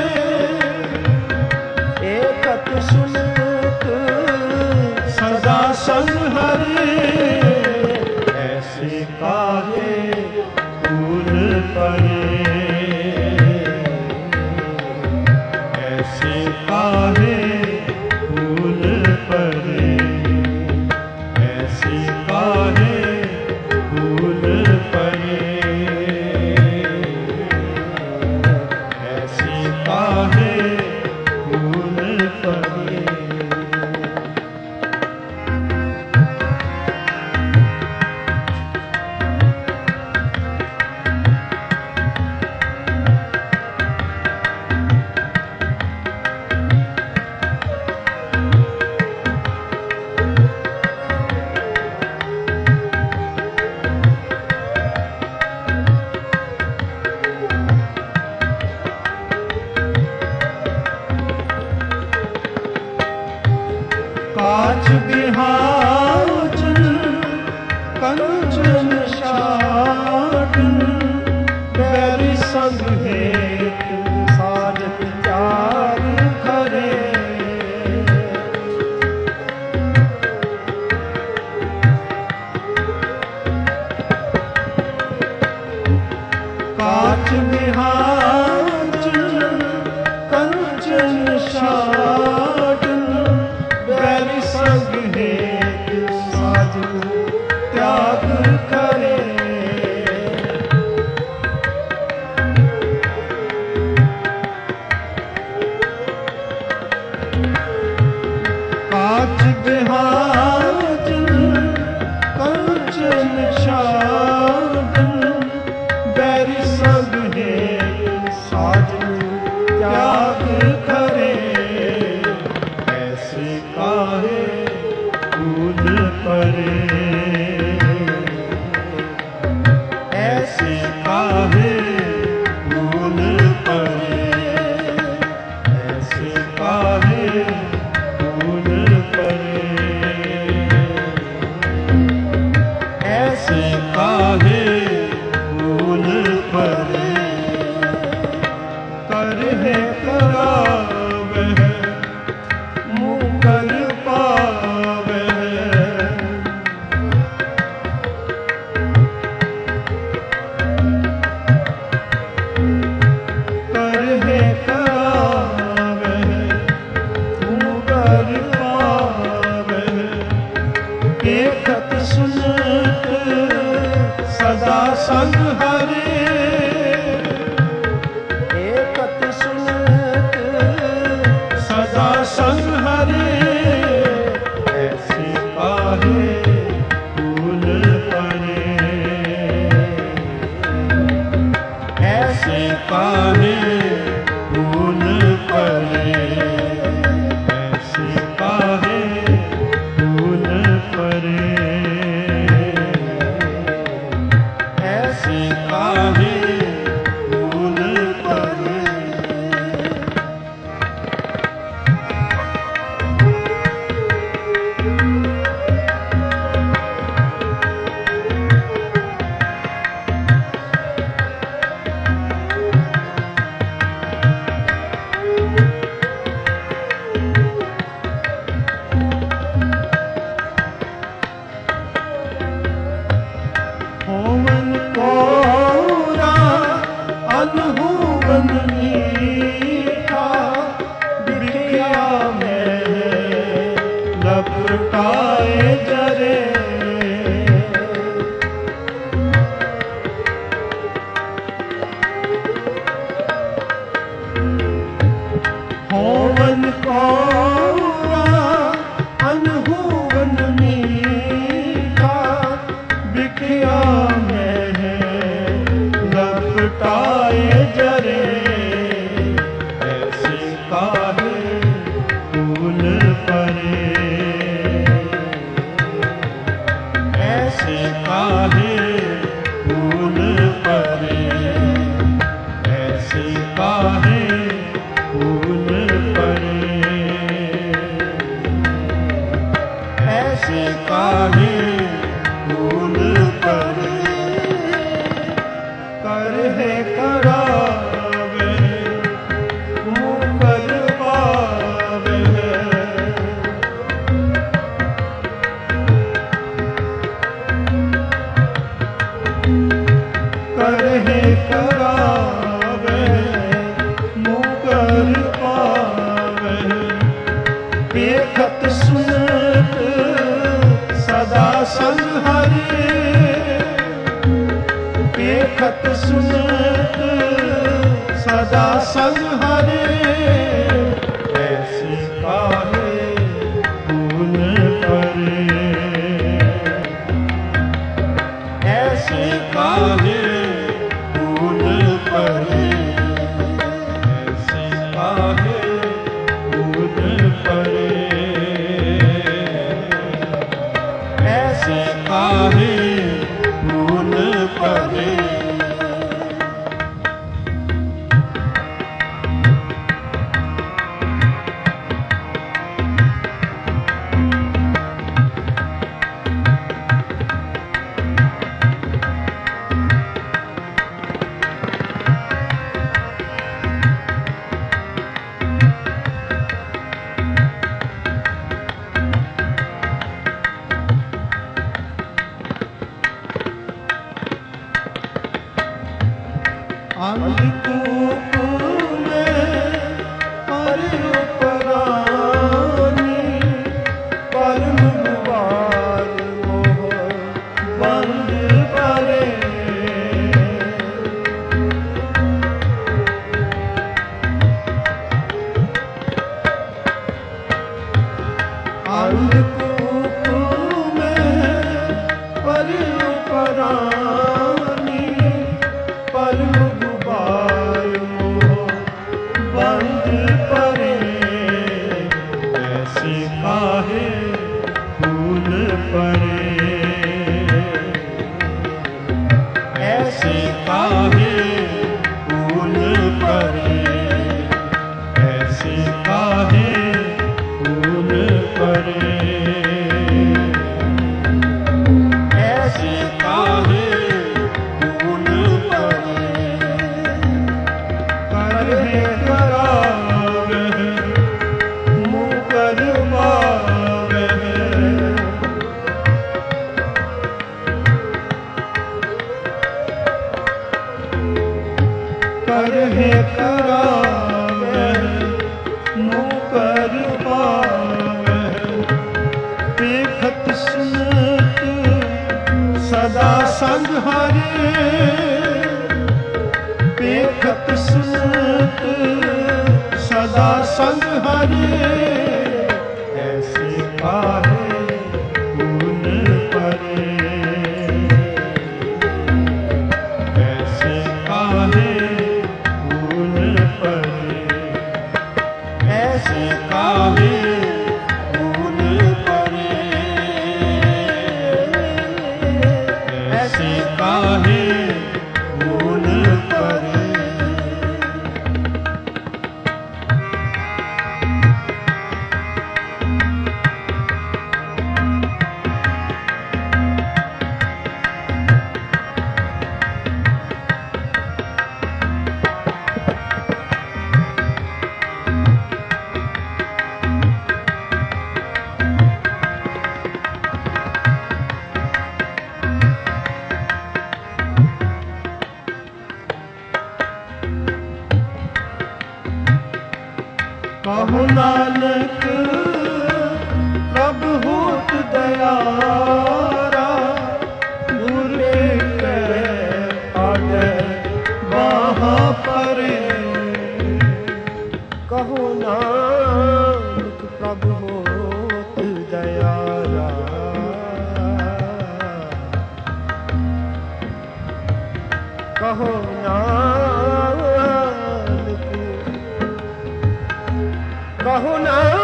एक खत सुनत सदा संग हरि ऐसे काहे फूल परे ऐसे काहे फूल परे ऐसे काहे फूल परे ऐसे काहे फूल परे काच बिहाजन कंचन शाटन बैरी संग हेत साजन त्याग करे काच बिहाजन कंचन शाटन बैरी संग हेत साजन त्याग करे काच बिहाजन कंचन शाटन बैरी संग हेत साजन त्याग करे ऐसे काहे फूल परे ऐसे काहे फूल परे ऐसे काहे फूल परे ऐसे काहे फूल परे करहे करावे मुकर पावे करहे करावे मुकर पावे एक खत सुनत सदा संग हरि एक खत सुनत सदा संग हरि ऐसे काहे फूल परे ऐसे काहे फूल परे ऐसे काहे फूल परे ऐसे काहे फूल परे होवन कोरा अनहोवन मीठा बिखिया में लपटाए जरे होवन कोरा अनहोवन मीठा बिखिया में लपटाए जरे ऐसे काहे फूल परे ऐसे काहे फूल परे ऐसे काहे फूल परे ऐसे काहे फूल परे ਅੰਧਕੂਪ ਮੈਂ ਪਰ ਉਪਰਾਨੀ ਪਰਮ ਵਾਰ ਮੋਹ ਬੰਦ ਪਰੇ ਅੰਧਕੂਪ ਮੈਂ ਪਰ ਉਪਰਾਨੀ ਪਰਮ ਗੁਬਾਰ ਮੋਹ ਬੰਦ ਪਰੇ ऐसे काहे फूल परे ऐसे काहे फूल परे ऐसे काहे फूल परे ऐसे काहे फूल परे करहे करावह मुँह करवावह करहे करावह मुँह करवावह देखत सुनत सदा संग हरे देखत सुनत सदा संग हरे ऐसे काहे फूल परे ऐसे काहे फूल परे ऐसे काहे फूल परे ऐसे काहे फूल परे कहो नानक प्रभु होत दयारा गुर के आगे बाहा परे कहो नानक प्रभु होत दयारा कहो नानक कहो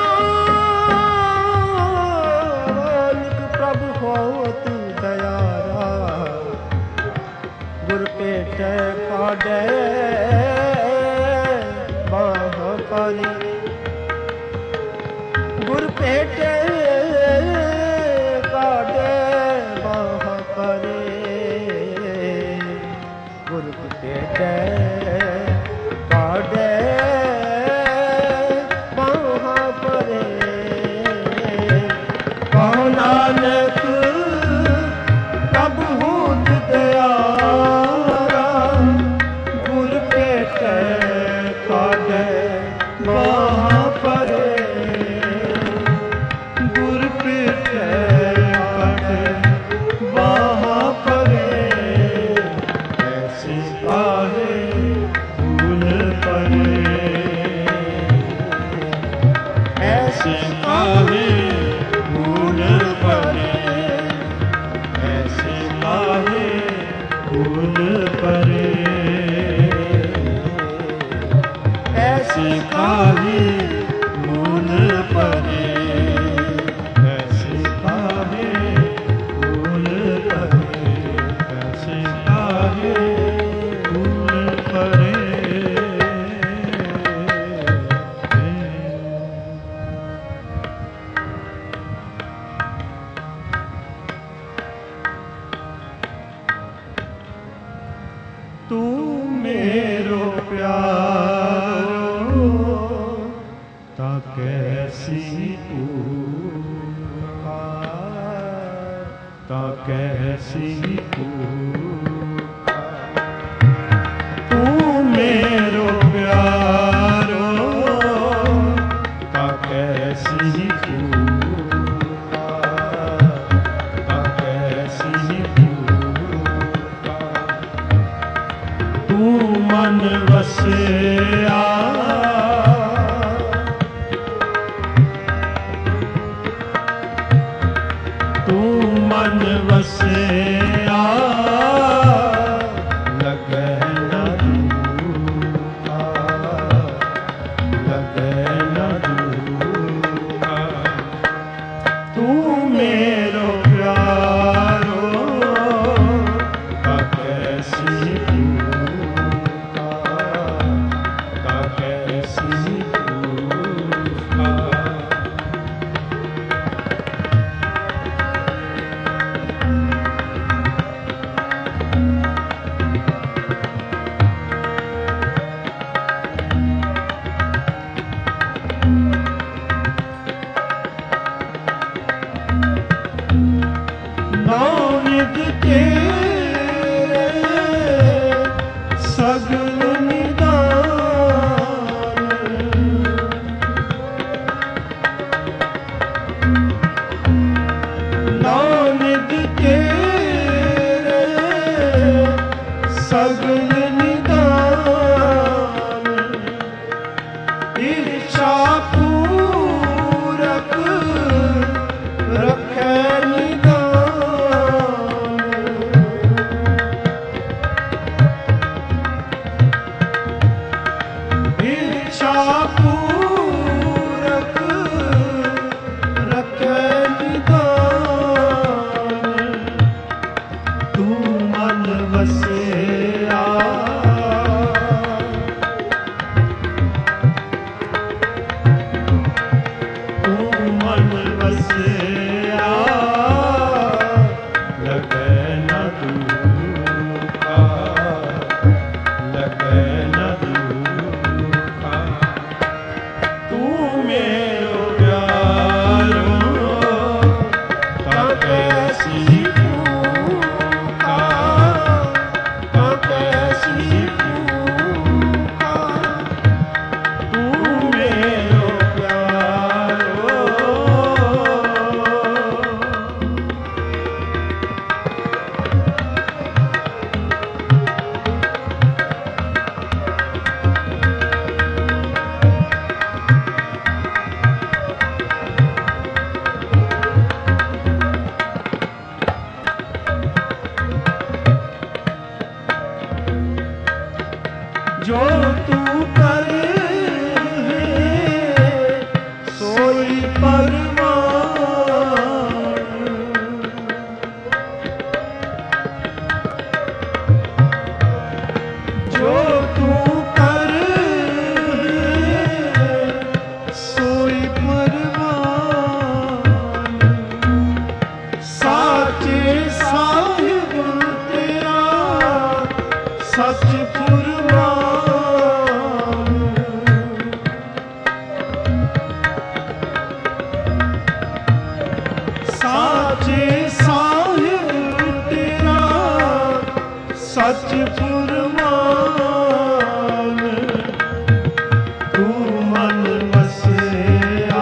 नानक प्रभु होत दयारा गुर पेटे काढ़े बाह परी गुर पेटे काढ़े बाह परी गुर पेटे काढ़े नानक प्रभु होत दयारा गुर पेटे काढ़े बाह परे गुर पेटे काढ़े बाह परे ऐसे काहे फूल परे ऐसे काहे फूल परे ऐसे काहे फूल परे ऐसे काहे फूल परे ऐसे काहे फूल परे ऐसे काहे फूल परे तू मेरो प्यारो ता कैसी ता कैसी तू ਮਨ ਵਸਿਆ ਲਗੈ ਨ ਦੂਖਾ, ਲਗੈ ਨ ਦੂਖਾ। ਤੂੰ ਮੇਰੋ ਪਿਆਰੋ ਕੈਸੀ ਭੂਖਾ, ਕੈਸੀ ਭੂਖਾ। ਨਾਨਕ ਤੇਰੇ ਸਗਲ ਨਿਦਾਨ, ਨਾਨਕ ਤੇਰੇ ਸਗਲ ਨਿਦਾਨ। ਇੱਛਾ ਪੂਰਕ ਰੱਖੈ ਪੂਰਕ ਰੱਖੈ ਨਿਦਾਨ। ਤੂੰ ਮਨ ਵਸਿਆ ਤੂੰ ਮਨ ਵਸਿਆ ਲਗੈ ਨ ਦੂਖਾ, ਲਗੈ ਨ ਦੂਖਾ। ਤੂੰ ਮੇਰੋ ਪਿਆਰੋ ਕੈਸੀ ਭੂਖਾ, ਕੈਸੀ ਭੂਖਾ। ਤੂੰ ਮੇਰੋ ਪਿਆਰੋ ਜੋ ਤੂੰ ਕਰੇ ਸੋਈ ਪਰਮਾਨ। ਜੋ ਤੂੰ ਕਰੇ ਸੋਈ ਪਰਮਾਨ। ਸਾਚੇ ਸਾਹਿਬ ਤੇਰਾ ਸੱਚ ਸਾਚੇ ਸਾਹਿਬ ਤੇਰਾ ਸੱਚ ਫੁਰਮਾਨ। ਤੂੰ ਮਨ ਵਸਿਆ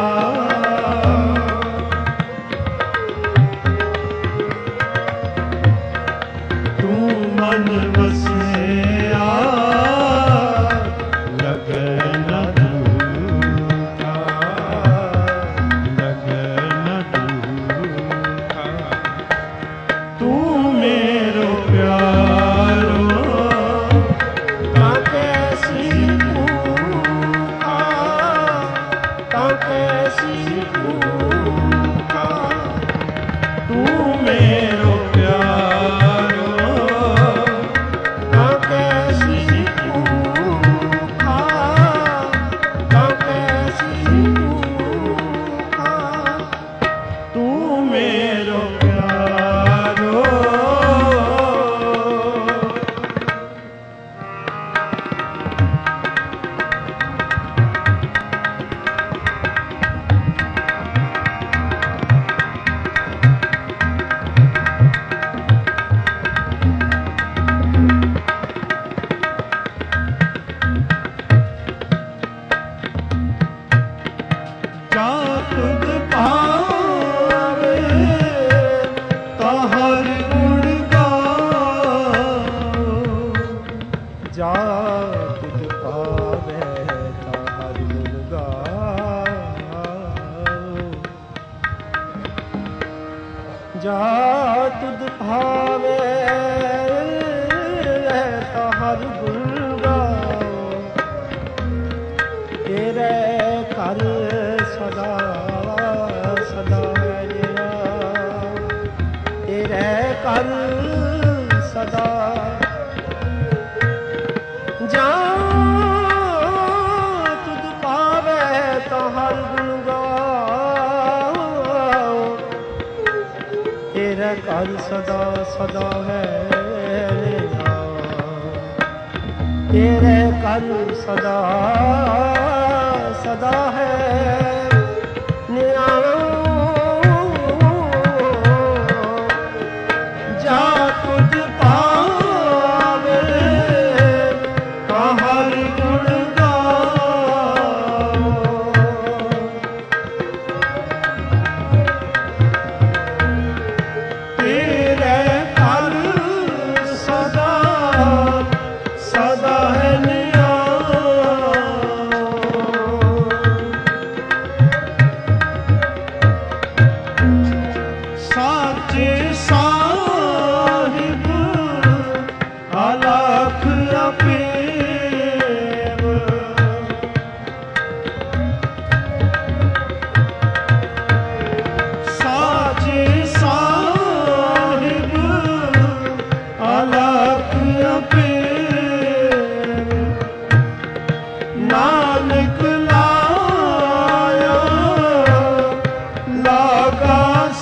ਤੂੰ ਮਨ ਵਸਿਆ ਲਗੈ ਨ ਦੂਖਾ, ਲਗੈ ਨ ਦੂਖਾ। ਤੂੰ ਮੇਰੋ ਪਿਆਰੋ ਕੈਸੀ ਭੂਖਾ, ਕੈਸੀ ਭੂਖਾ। ਤੂੰ ਮੇਰੋ ਪਿਆਰੋ ਕੈਸੀ ਭੂਖਾ, ਕੈਸੀ ਭੂਖਾ। ਤੂੰ ਮੇਰੋ ਪਿਆਰੋ ਜਾ ਤੁਧ ਭਾਵੇ ਜਾ ਤੁਧ ਭਾਵੇ ਤਾਂ ਹਰ ਗੁਣ ਗਾਓ, ਤੇਰੇ ਘਰ ਸਦਾ ਸਦਾ ਮੇਰਾ, ਤੇਰੇ ਘਰ ਸਦਾ ਜਾ ਤੁਧ ਭਾਵੇ ਤਾਂ ਹਰ ਗੁਣ ਗਾਓ, ਤੇਰਾ ਘਰ ਸਦਾ ਸਦਾ ਹੈ ਮੇਰਾ, ਤੇਰੇ ਘਰ ਸਦਾ ਸਦਾ ਹੈ ਨਿਆਉ। ਜਾ ਤੁਧ ਪਾਵੇ ਤਾਂ ਹਰ ਗੁਣ ਗਾਓ, ਤੇਰੇ ਘਰ ਸਦਾ ਸਦਾ ਹੈ ਨਿਆਉ। ਸਾਚੇ ਸਾਹਿਬ ਅਲਖ ਅਪੇਵ, ਸਾਚੇ ਸਾਹਿਬ ਅਲਖ ਅਪੇਵ, ਨਾਨਕ ਲਾਇਆ ਲਾਗਾ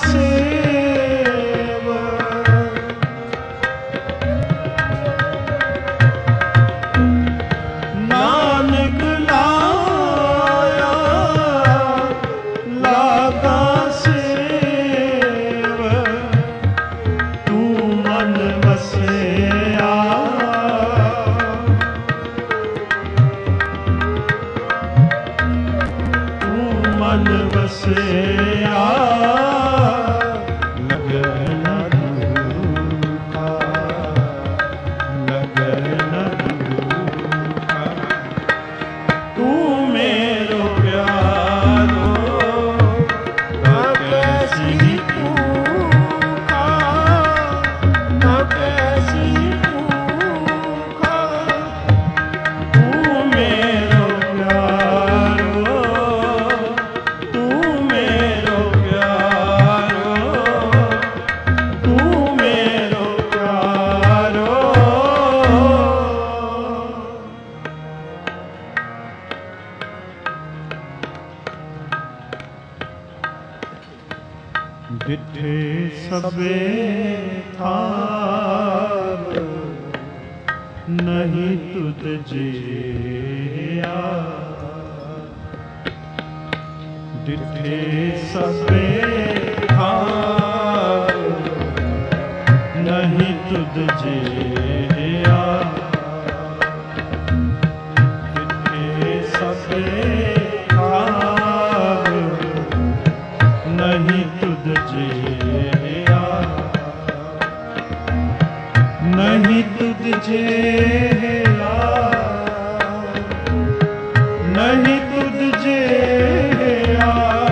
ਸੇਵ। ਨਾਨਕ ਲਾਇਆ ਲਾਗਾ ਸੇਵ, ਤੂੰ ਮਨ ਵਸਿਆ ਤੂੰ ਮਨ ਵਸਿਆ, ਲਗਨ ਦੁਖਾ ਲਗਨ ਦੁਖਾ, ਤੂੰ ਮੇਰੋ ਪਿਆਰੋ ਕੈਸੀ ਭੂਖਾ, ਕੈਸੀ ਭੂਖਾ, ਤੂੰ ਮੇਰੋ ਪਿਆਰੋ, ਤੂੰ ਮੇਰੋ ਪਿਆਰੋ, ਤੂੰ ਮੇਰੋ ਪਿਆਰੋ। ਡਿਠੇ ਸਭੇ ਥਾਵ ਨਹੀਂ ਤੁਧ ਜੀਆ, ਡਿਠੇ ਸਭੇ ਥਾਵ ਨਹੀਂ ਤੁਧ ਜੀਆ, ਡਿਠੇ ਸਭੇ ਥਾਵ ਨਹੀਂ ਤੁਧ ਜੀਆ, ਨਹੀਂ ਤੁਧ ਜੀਆ, ਨਹੀਂ ਤੁਧ ਜੀਆ।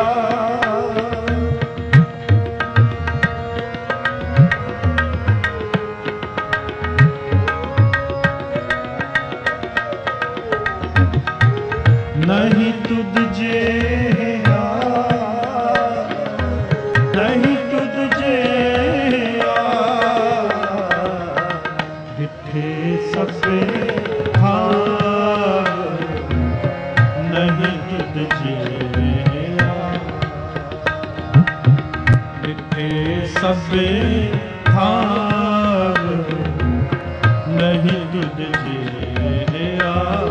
ਨਹੀਂ ਤੁਧ ਜੀਆ, ਨਹੀਂ ਤੁਧ ਜੀਆ, ਡਿਠੇ ਸਭੇ ਥਾਵ ਨਹੀਂ ਤੁਧ ਜੀਆ, ਡਿਠੇ ਸਭੇ ਥਾਵ ਨਹੀਂ ਤੁਧ ਜੀਆ।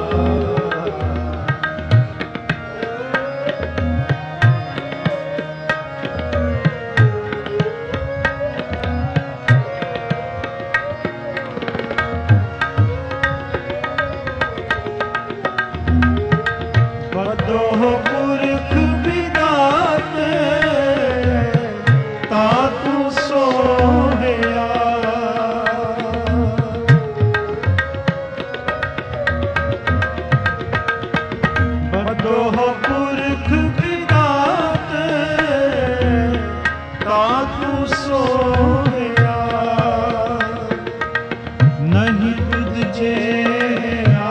ਬਦੋਹ ਪੁਰਖ ਵਿਦਾਤੇ ਤਾ ਤੂੰ ਸੋਹਿਆ, ਸੋਹਿਆ, ਨਹੀਂ ਤੁਧ ਜਿਹਾ,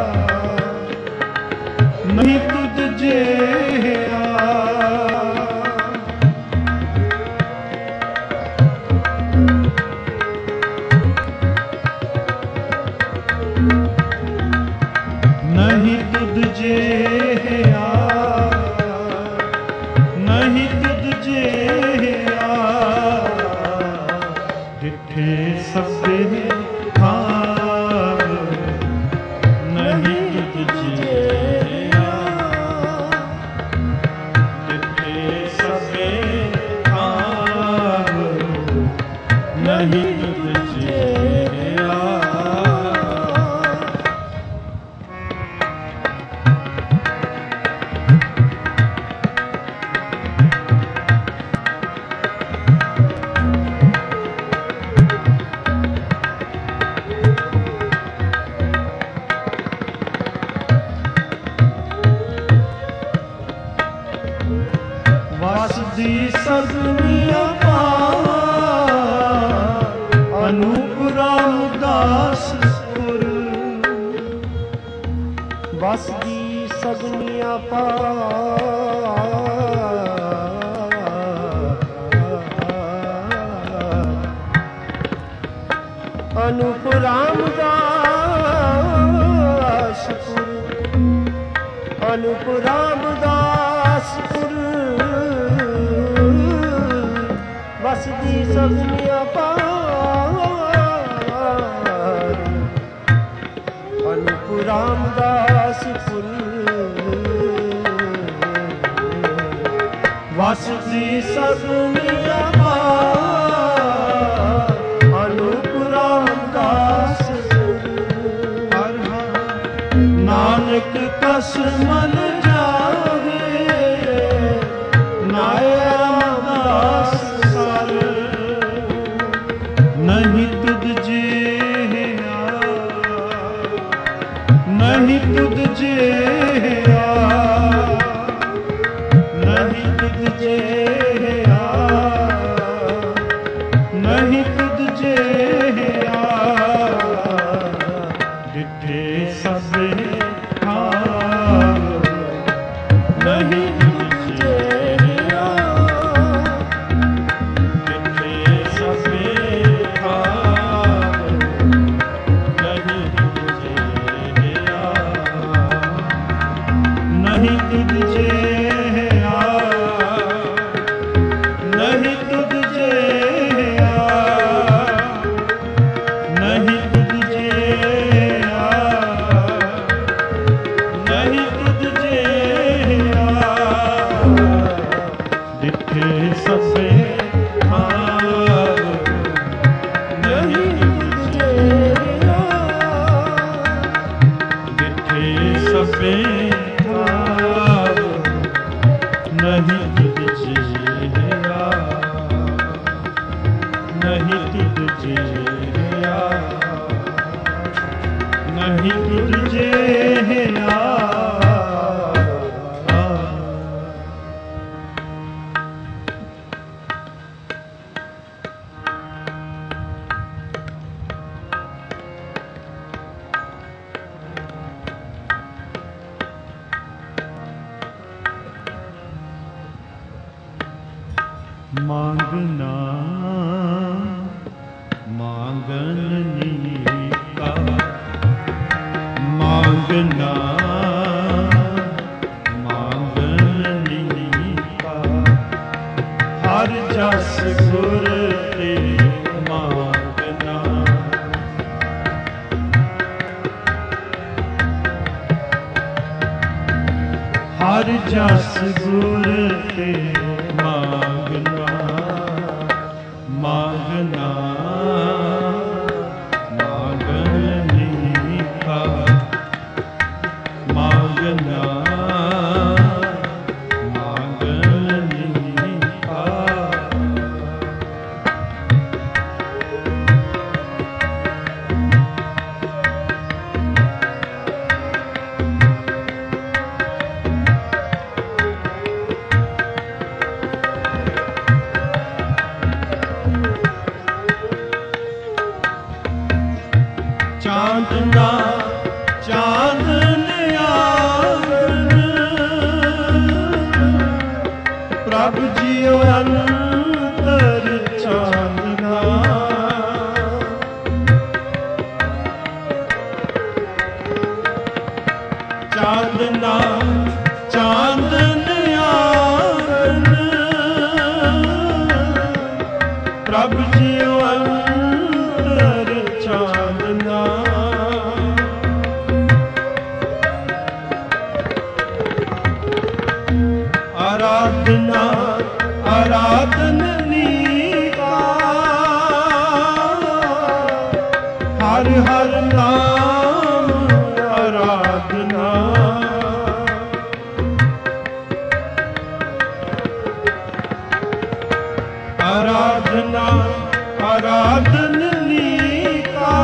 ਨਹੀਂ ਤੁਧ ਜਿਹਾ। ਨਹੀਂ ਤੁਧ ਜਿਹਾ, ਨਹੀਂ ਤੁਧ ਜਿਹਾ, ਡਿਠੇ ਸਭੇ ਥਾਂ, ਨਹੀਂ ਤੁਧ ਜਿਹਾ, ਡਿਠੇ ਸਭੇ ਥਾਂ, ਨਹੀਂ ਤੁਧ ਜਿਹਾ। ਵਸਦੀ ਸਗਨੀ ਅਪਾਰ, ਅਨੂਪ ਰਾਮਦਾਸ ਪੁਰ। ਵਸਦੀ ਸਗਨੀ ਅਪਾਰ, ਅਨੂਪ ਰਾਮਦਾਸ ਪੁਰ, ਅਨੂਪ ਰਾਮਦਾਸ ਪੁਰ। ਵਸਦੀ ਸਗਨੀ ਅਪਾਰ, ਅਨੂਪ ਰਾਮਦਾਸ ਪੁਰ। ਵਸਦੀ ਸਗਨੀ ਅਪਾਰ, ਅਨੂਪ ਰਾਮਦਾਸ ਪੁਰ। ਹਰ ਹਰ ਨਾਨਕ ਕਸ ਮਨ ਜਾਵੇ, ਨਾਏ ਰਾਮਦਾਸ ਸਰ। ਨਹੀਂ ਤੁਧ ਜਿਹਾ, ਨਹੀਂ ਤੁਧ ਜਿਹਾ, ਨਹੀਂ ਤੁਧ ਜਿਹਾ, ਨਹੀਂ ਤੁਧ ਜਿਹਾ, ਡਿਠੇ ਸਭੇ ਥਾਂ, ਨਹੀਂ ਤੁਧ ਜਿਹਾ, ਡਿਠੇ ਸਭੇ ਥਾਂ, ਨਹੀਂ ਤੁਧ ਜਿਹਾ, ਨਹੀਂ ਤੁਧ ਜਿਹਾ, ਨਹੀਂ ਤੁਧ ਜਿਹਾ, ਨਹੀਂ ਤੁਧ ਜਿਹਾ, ਨਹੀਂ ਤੁਧ ਜਿਹਾ, ਡਿਠੇ ਸਭੇ ਥਾਂ, ਨਹੀਂ ਤੁਧ ਜਿਹਾ, ਡਿਠੇ ਸਭੇ ਥਾਂ, ਨਹੀਂ ਤੁਧ ਜਿਹਾ, ਨਹੀਂ ਤੁਧ ਜਿਹਾ, ਨਹੀਂ ਤੁਧ ਜਿਹਾ। ਮਾਂਗਨਾ ਮਾਂਗਨ ਕਾ, ਮਾਂਗਨਾ ਮਾਂਗਨ ਕਾ, ਹਰ ਜਸ ਗੁਰ ਤੇ ਮਾਂਗਨਾ। ਹਰ ਜਸ ਗੁਰ ਤੇ ਮਾਂਗਨਾ, ਪ੍ਰਭ ਜਿਉ ਅੰਤਰ ਚਾਨਣਾ ਆਰਾਧਨਾ ਆਰਾਧਨਨੀ ਕਾ ਹਰ ਹਰ ਨਾਮ ਆਰਾਧਨਾ ਆਰਾਧਨਾ ਆਰਾਧਨਨੀ ਕਾ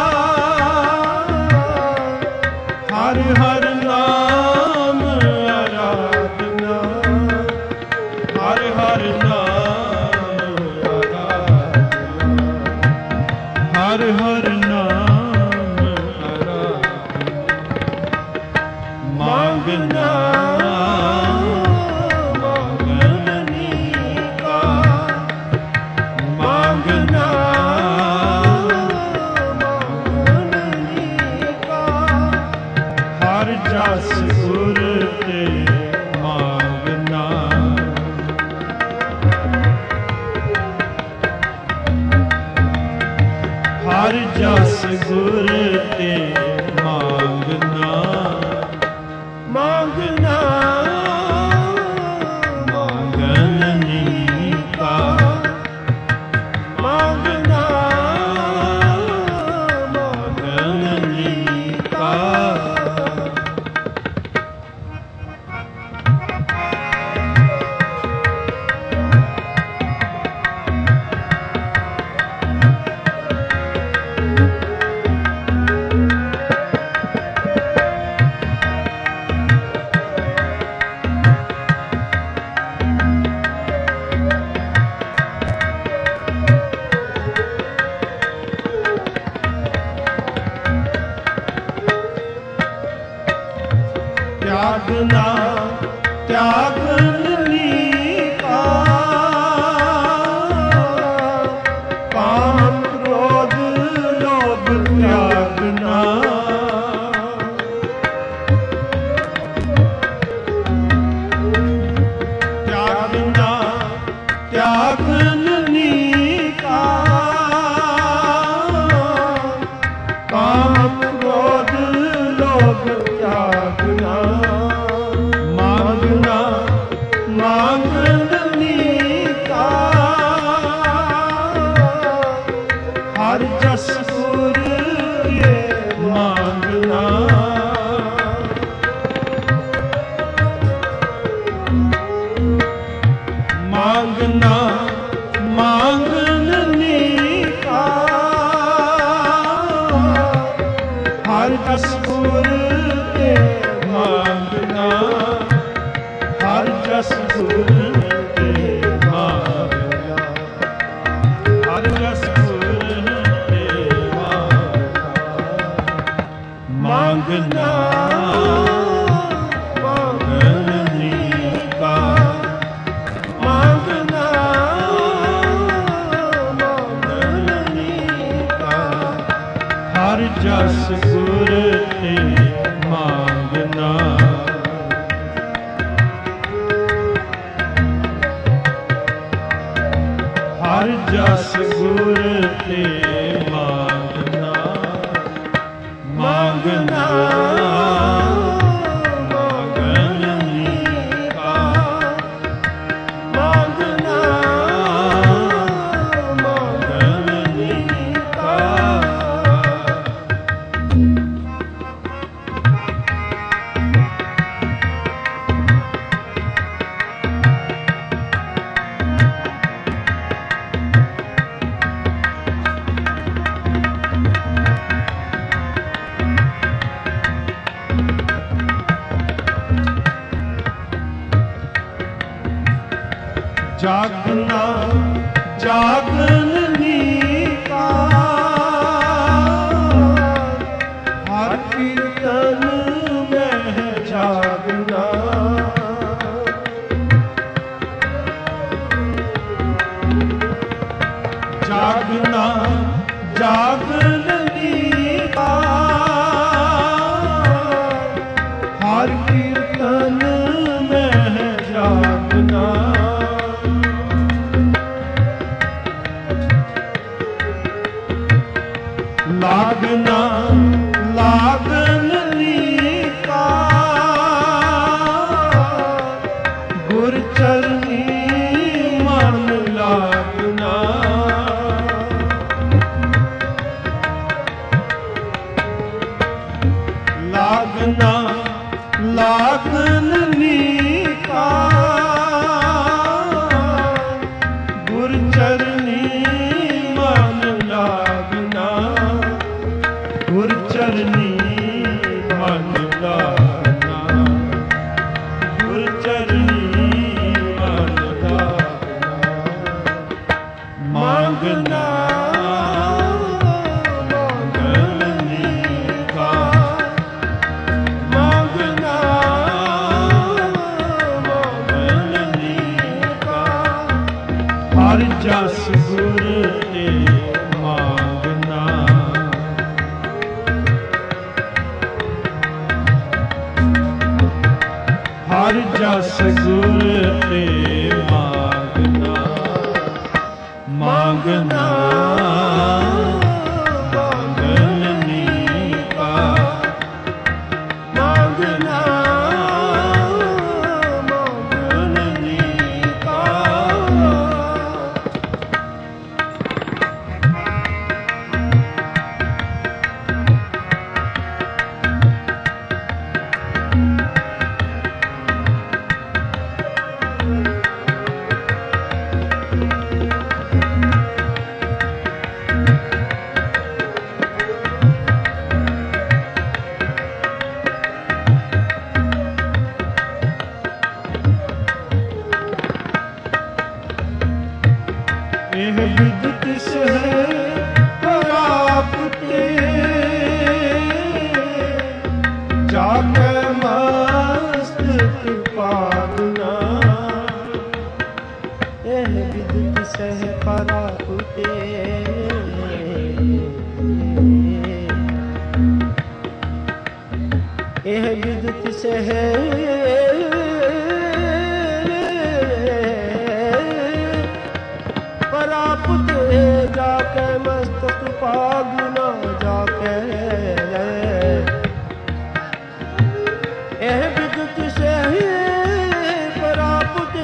ਹਰ ਹਰ ਨਾਮ ਆਰਾਧਨਾ ਹਰ ਹਰ ਨਾਮ ਆਰਾਧਨਾ ਹਰ ਹਰ ਨਾਮ ਆਰਾਧਨਾ ਮੰਗਨਾ ਜਸ ਗੁਰ ਤੇ ਮੰਗਨਾ ਹਰ ਜਸ ਗੁਰ ਤੇ ਮੰਗਨਾ ਮੰਗਨਾ ਮੰਗਨਨੀ ਕਾ ਮੰਗਨਾ ਮੰਗਨਨੀ ਕਾ त्यागना त्यागननी का काम क्रोध लोभ त्यागना त्यागना त्यागननी का काम क्रोध लोभ त्यागना मांगना मांगननी का हर जस गुर ये मांगना मांगना मांगननी का हर जस गुर ये मांगना हर जस गुर ते मांगना हर जस गुर ते मांगना मांगननी का मांगना मांगननी का हर जस गुर ते मांगना हर जस गुर ते मांगना मांगना मांगननी का मांगना मांगननी का जागना जागननी का हर कीर्तन में जागना जागना जागननी का हर कीर्तन में जागना लागना लागन लीका गुर चरनी मन लागना लागना लागन लीका गुर चरनी मन लागना गुर चरनी मन लागना गुर चरनी मन लागना मांगना जस गुर ते मांगना हर जस गुर ते मांगना मांगना मांगनी का मांगना ਇਹ ਵਿਦ ਤਿਸ ਹੈ ਪ੍ਰਾਪਤੇ ਜਾ ਕੇ ਮਸਤਕ ਪਾਗਨਾ ਇਹ ਵਿਦ ਤਿਸ ਹੈ ਪ੍ਰਾਪਤੇ ਇਹ ਵਿਦ ਤਿਸ ਹੈ ਪ੍ਰਾਪਤ ਜਾਕੇ ਮਸਤਕ ਪਾਗਨਾ ਜਾਕੇ ਇਹ ਵਿਦਿਤ ਸਹਿ ਪ੍ਰਾਪਤ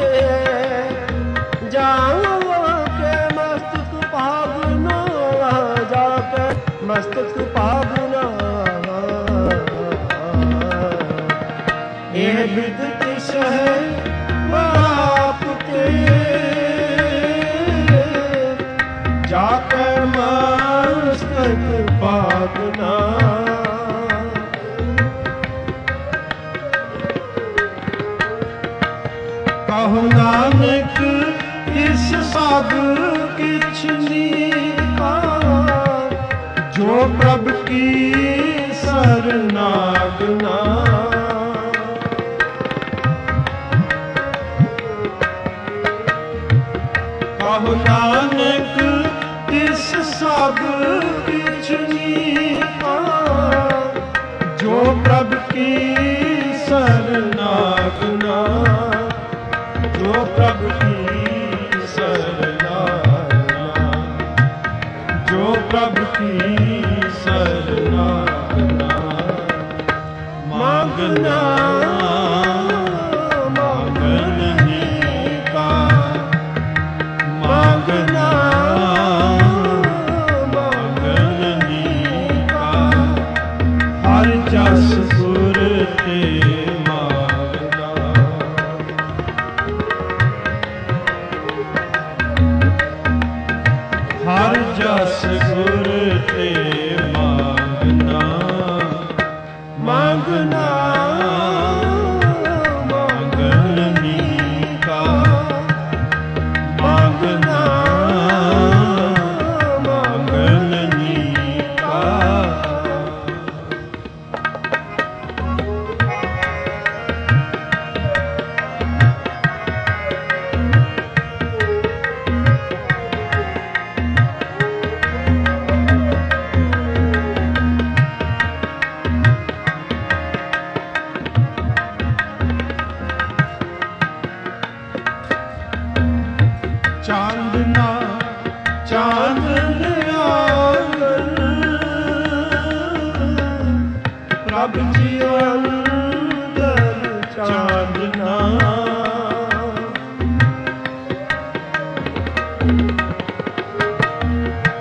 ਜਾਕੇ ਮਸਤਕ ਪਾਗਨਾ ਜਾਕੇ ਮਸਤਕ ਪਾਗਨਾ ਇਹ ਵਿਦਿਤ ਸਹਿ ਪ੍ਰਾਪਤ ਜਾਕੇ ਮਸਤਕ ਪਾਗਨਾ ਕਹੋ ਨਾਨਕ ਇਸ ਸਭ ਕਿਛ ਨੀਕਾ ਜੋ ਪ੍ਰਭ ਕੀ ਸਰਨਾਗਨਾ ਕਹੋ ਨਾਨਕ ਇਸ ਸਭ ਕਿਛ ਨੀਕਾ ਜੋ ਪ੍ਰਭ ਕੀ ਸਰਨਾਗਨਾ ਜੋ ਪ੍ਰਭ ਕੀ ਸਰਨਾਗਨਾ ਜੋ ਪ੍ਰਭ ਕੀ ਸਰਨਾਗਨਾ ਮਾਂਗਨਾ ਮਾਂਗਨਾ ਹਰ ਜਸ ਗੁਰ ਤੇ ਮਾਂਗਨਾ ਹਰ ਜਸ ਗੁਰ ਤੇ ਮਾਂਗਨਾ ਮਾਂਗਨਾ ਮਾਂਗਨੀ ਕਾ ਮਾਂਗਨਾ ਮਾਂਗਨੀ ਕਾ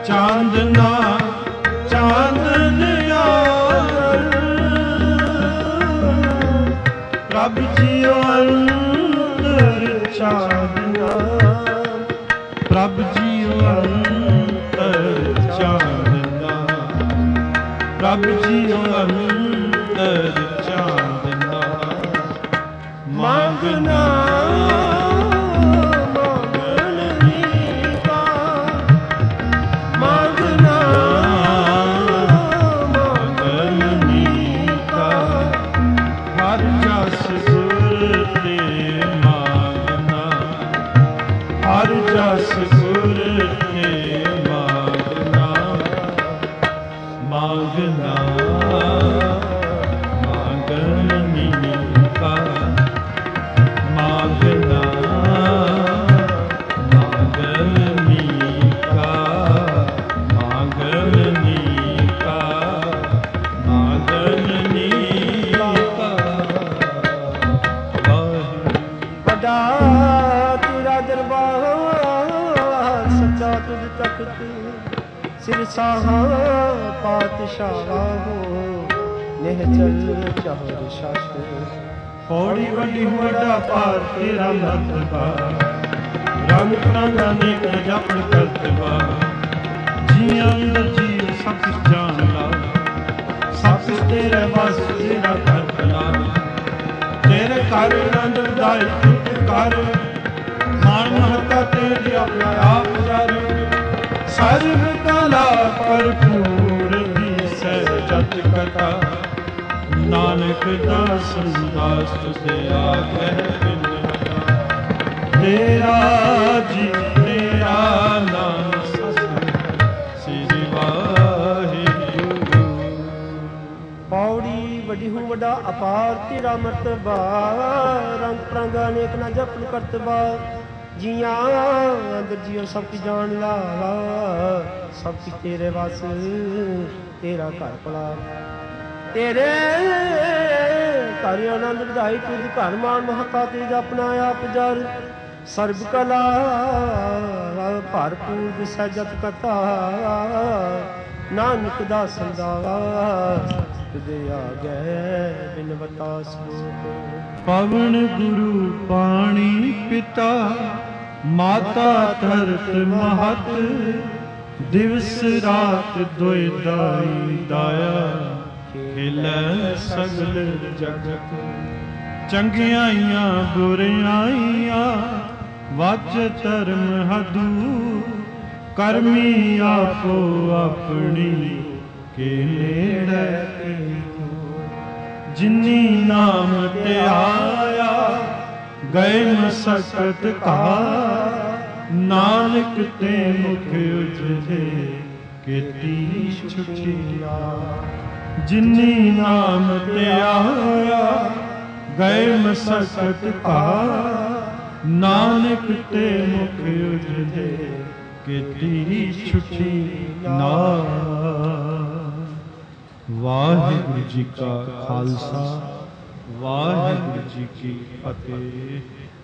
ਚਾਂਦਨਾ ਚਾਂਦਨਿਆ ਪ੍ਰਭ ਜੀਓ ਅੰਦਰ ਚਾਨਣਾ ਪ੍ਰਭ ਜੀਓ ਅੰਦਰ ਚਾਨਣਾ ਪ੍ਰਭ ਜੀਓ ਅੰਦਰ ਚਾਨਣਾ ਮੰਗਣਾ ਸਾਹਾ ਪਾਤਸ਼ਾਹ ਹੋ ਨਿਹਚਲ ਚਾਹਰ ਸ਼ਾਸਤ ਪੌੜੀ ਵੱਡੀ ਵੱਡਾ ਭਾਰ ਤੇਰਾ ਮਰਤਬਾ ਰੰਗ ਰੰਗਾ ਨੇਕ ਜਪਨ ਕਰਤਬਾ ਜੀ ਅੰਦਰ ਜੀ ਸਭ ਕੁਛ ਜਾਣ ਲਾ ਸਭ ਕੁਛ ਤੇਰੇ ਵਸ ਤੇਰਾ ਕਰਤਲਾ ਤੇਰੇ ਘਰ ਆਨੰਦ ਵਧਾਏ ਤੁਧ ਕਰ ਮਾਨ ਮਹਤਾ ਤੇਰੀ ਆਪਣਾ ਆਪ ਜਾਰੇ ਸਰਬ ਕਲਾ ਭਰਪੂਰ ਦੀ ਸਹਿਜਤ ਕਥਾ ਨਾਨਕ ਦਾਸ ਦਾਸ ਤੁਸੇ ਆਖੈ ਬਿਨਤਾ ਤੇਰਾ ਜੀ ਤੇਰਾ ਨਾਮ ਸ੍ਰੀ ਵਾਹਿਗੁਰੂ। ਪੌੜੀ ਵੱਡੀ ਹੂੰ ਵੱਡਾ ਅਪਾਰ ਤੇਰਾ ਮਰਤਬਾ ਰੰਗ ਪ੍ਰੰਗਾ ਨੇਕ ਨਾ ਜਪਨ ਕਰਤਬਾ ਜੀਆਂ ਅੰਦਰ ਜੀਓ ਸਭ ਕੁਝ ਜਾਣ ਲਾ ਸਭ ਕੁਝ ਤੇਰੇ ਵਸ ਤੇਰਾ ਘਰ ਭਲਾ ਤੇਰੇ ਘਰ ਆਨੰਦ ਵਧਾਈ ਤੁਧ ਘਰ ਮਾਨ ਮਹੱਤਾ ਤੇਜ ਆਪਣਾ ਆਪ ਜਰ ਸਰਬ ਕਲਾ ਭਰਪੂਰ ਸਹਿਜਤ ਕਥਾ ਨਾਨਕ ਦਾ ਸੰਦਾ ਤੁਦੇ ਆਗੇ ਬਿਨਵਤਾ ਸੋਕ ਪਵਨ ਗੁਰੂ ਪਾਣੀ ਪਿਤਾ ਮਾਤਾ ਧਰਤ ਮਹਤ ਦਿਵਸ ਰਾਤ ਦੁਇ ਦਾਈ ਦਾਇਆ ਖਿਲੈ ਸਗਲ ਜਗਤ ਚੰਗਿਆਈਆਂ ਬੁਰਿਆਈਆਂ ਵਾਚ ਧਰਮ ਹਦੂ ਕਰਮੀ ਆਪੋ ਆਪਣੀ ਕੇ ਨੇੜੇ ਜਿਨੀ ਨਾਮ ਧਿਆਇਆ ਗਏ ਮਸਕਤ ਕਾ ਨਾਨਕ ਤੇ ਮੁਖ ਉਜਲੇ ਕੀਤੀ ਛੁਟੀਆ ਜਿਨੀ ਨਾਮ ਧਿਆਇਆ ਗਏ ਮਸਕਤ ਕਾ ਨਾਨਕ ਤੇ ਮੁਖ ਉਜਲੇ ਕੀਤੀ ਛੁਟੀਆ। ਵਾਹਿਗੁਰੂ ਜੀ ਕਾ ਖਾਲਸਾ ਵਾਹਿਗੁਰੂ ਜੀ ਕੀ ਫਤਿਹ।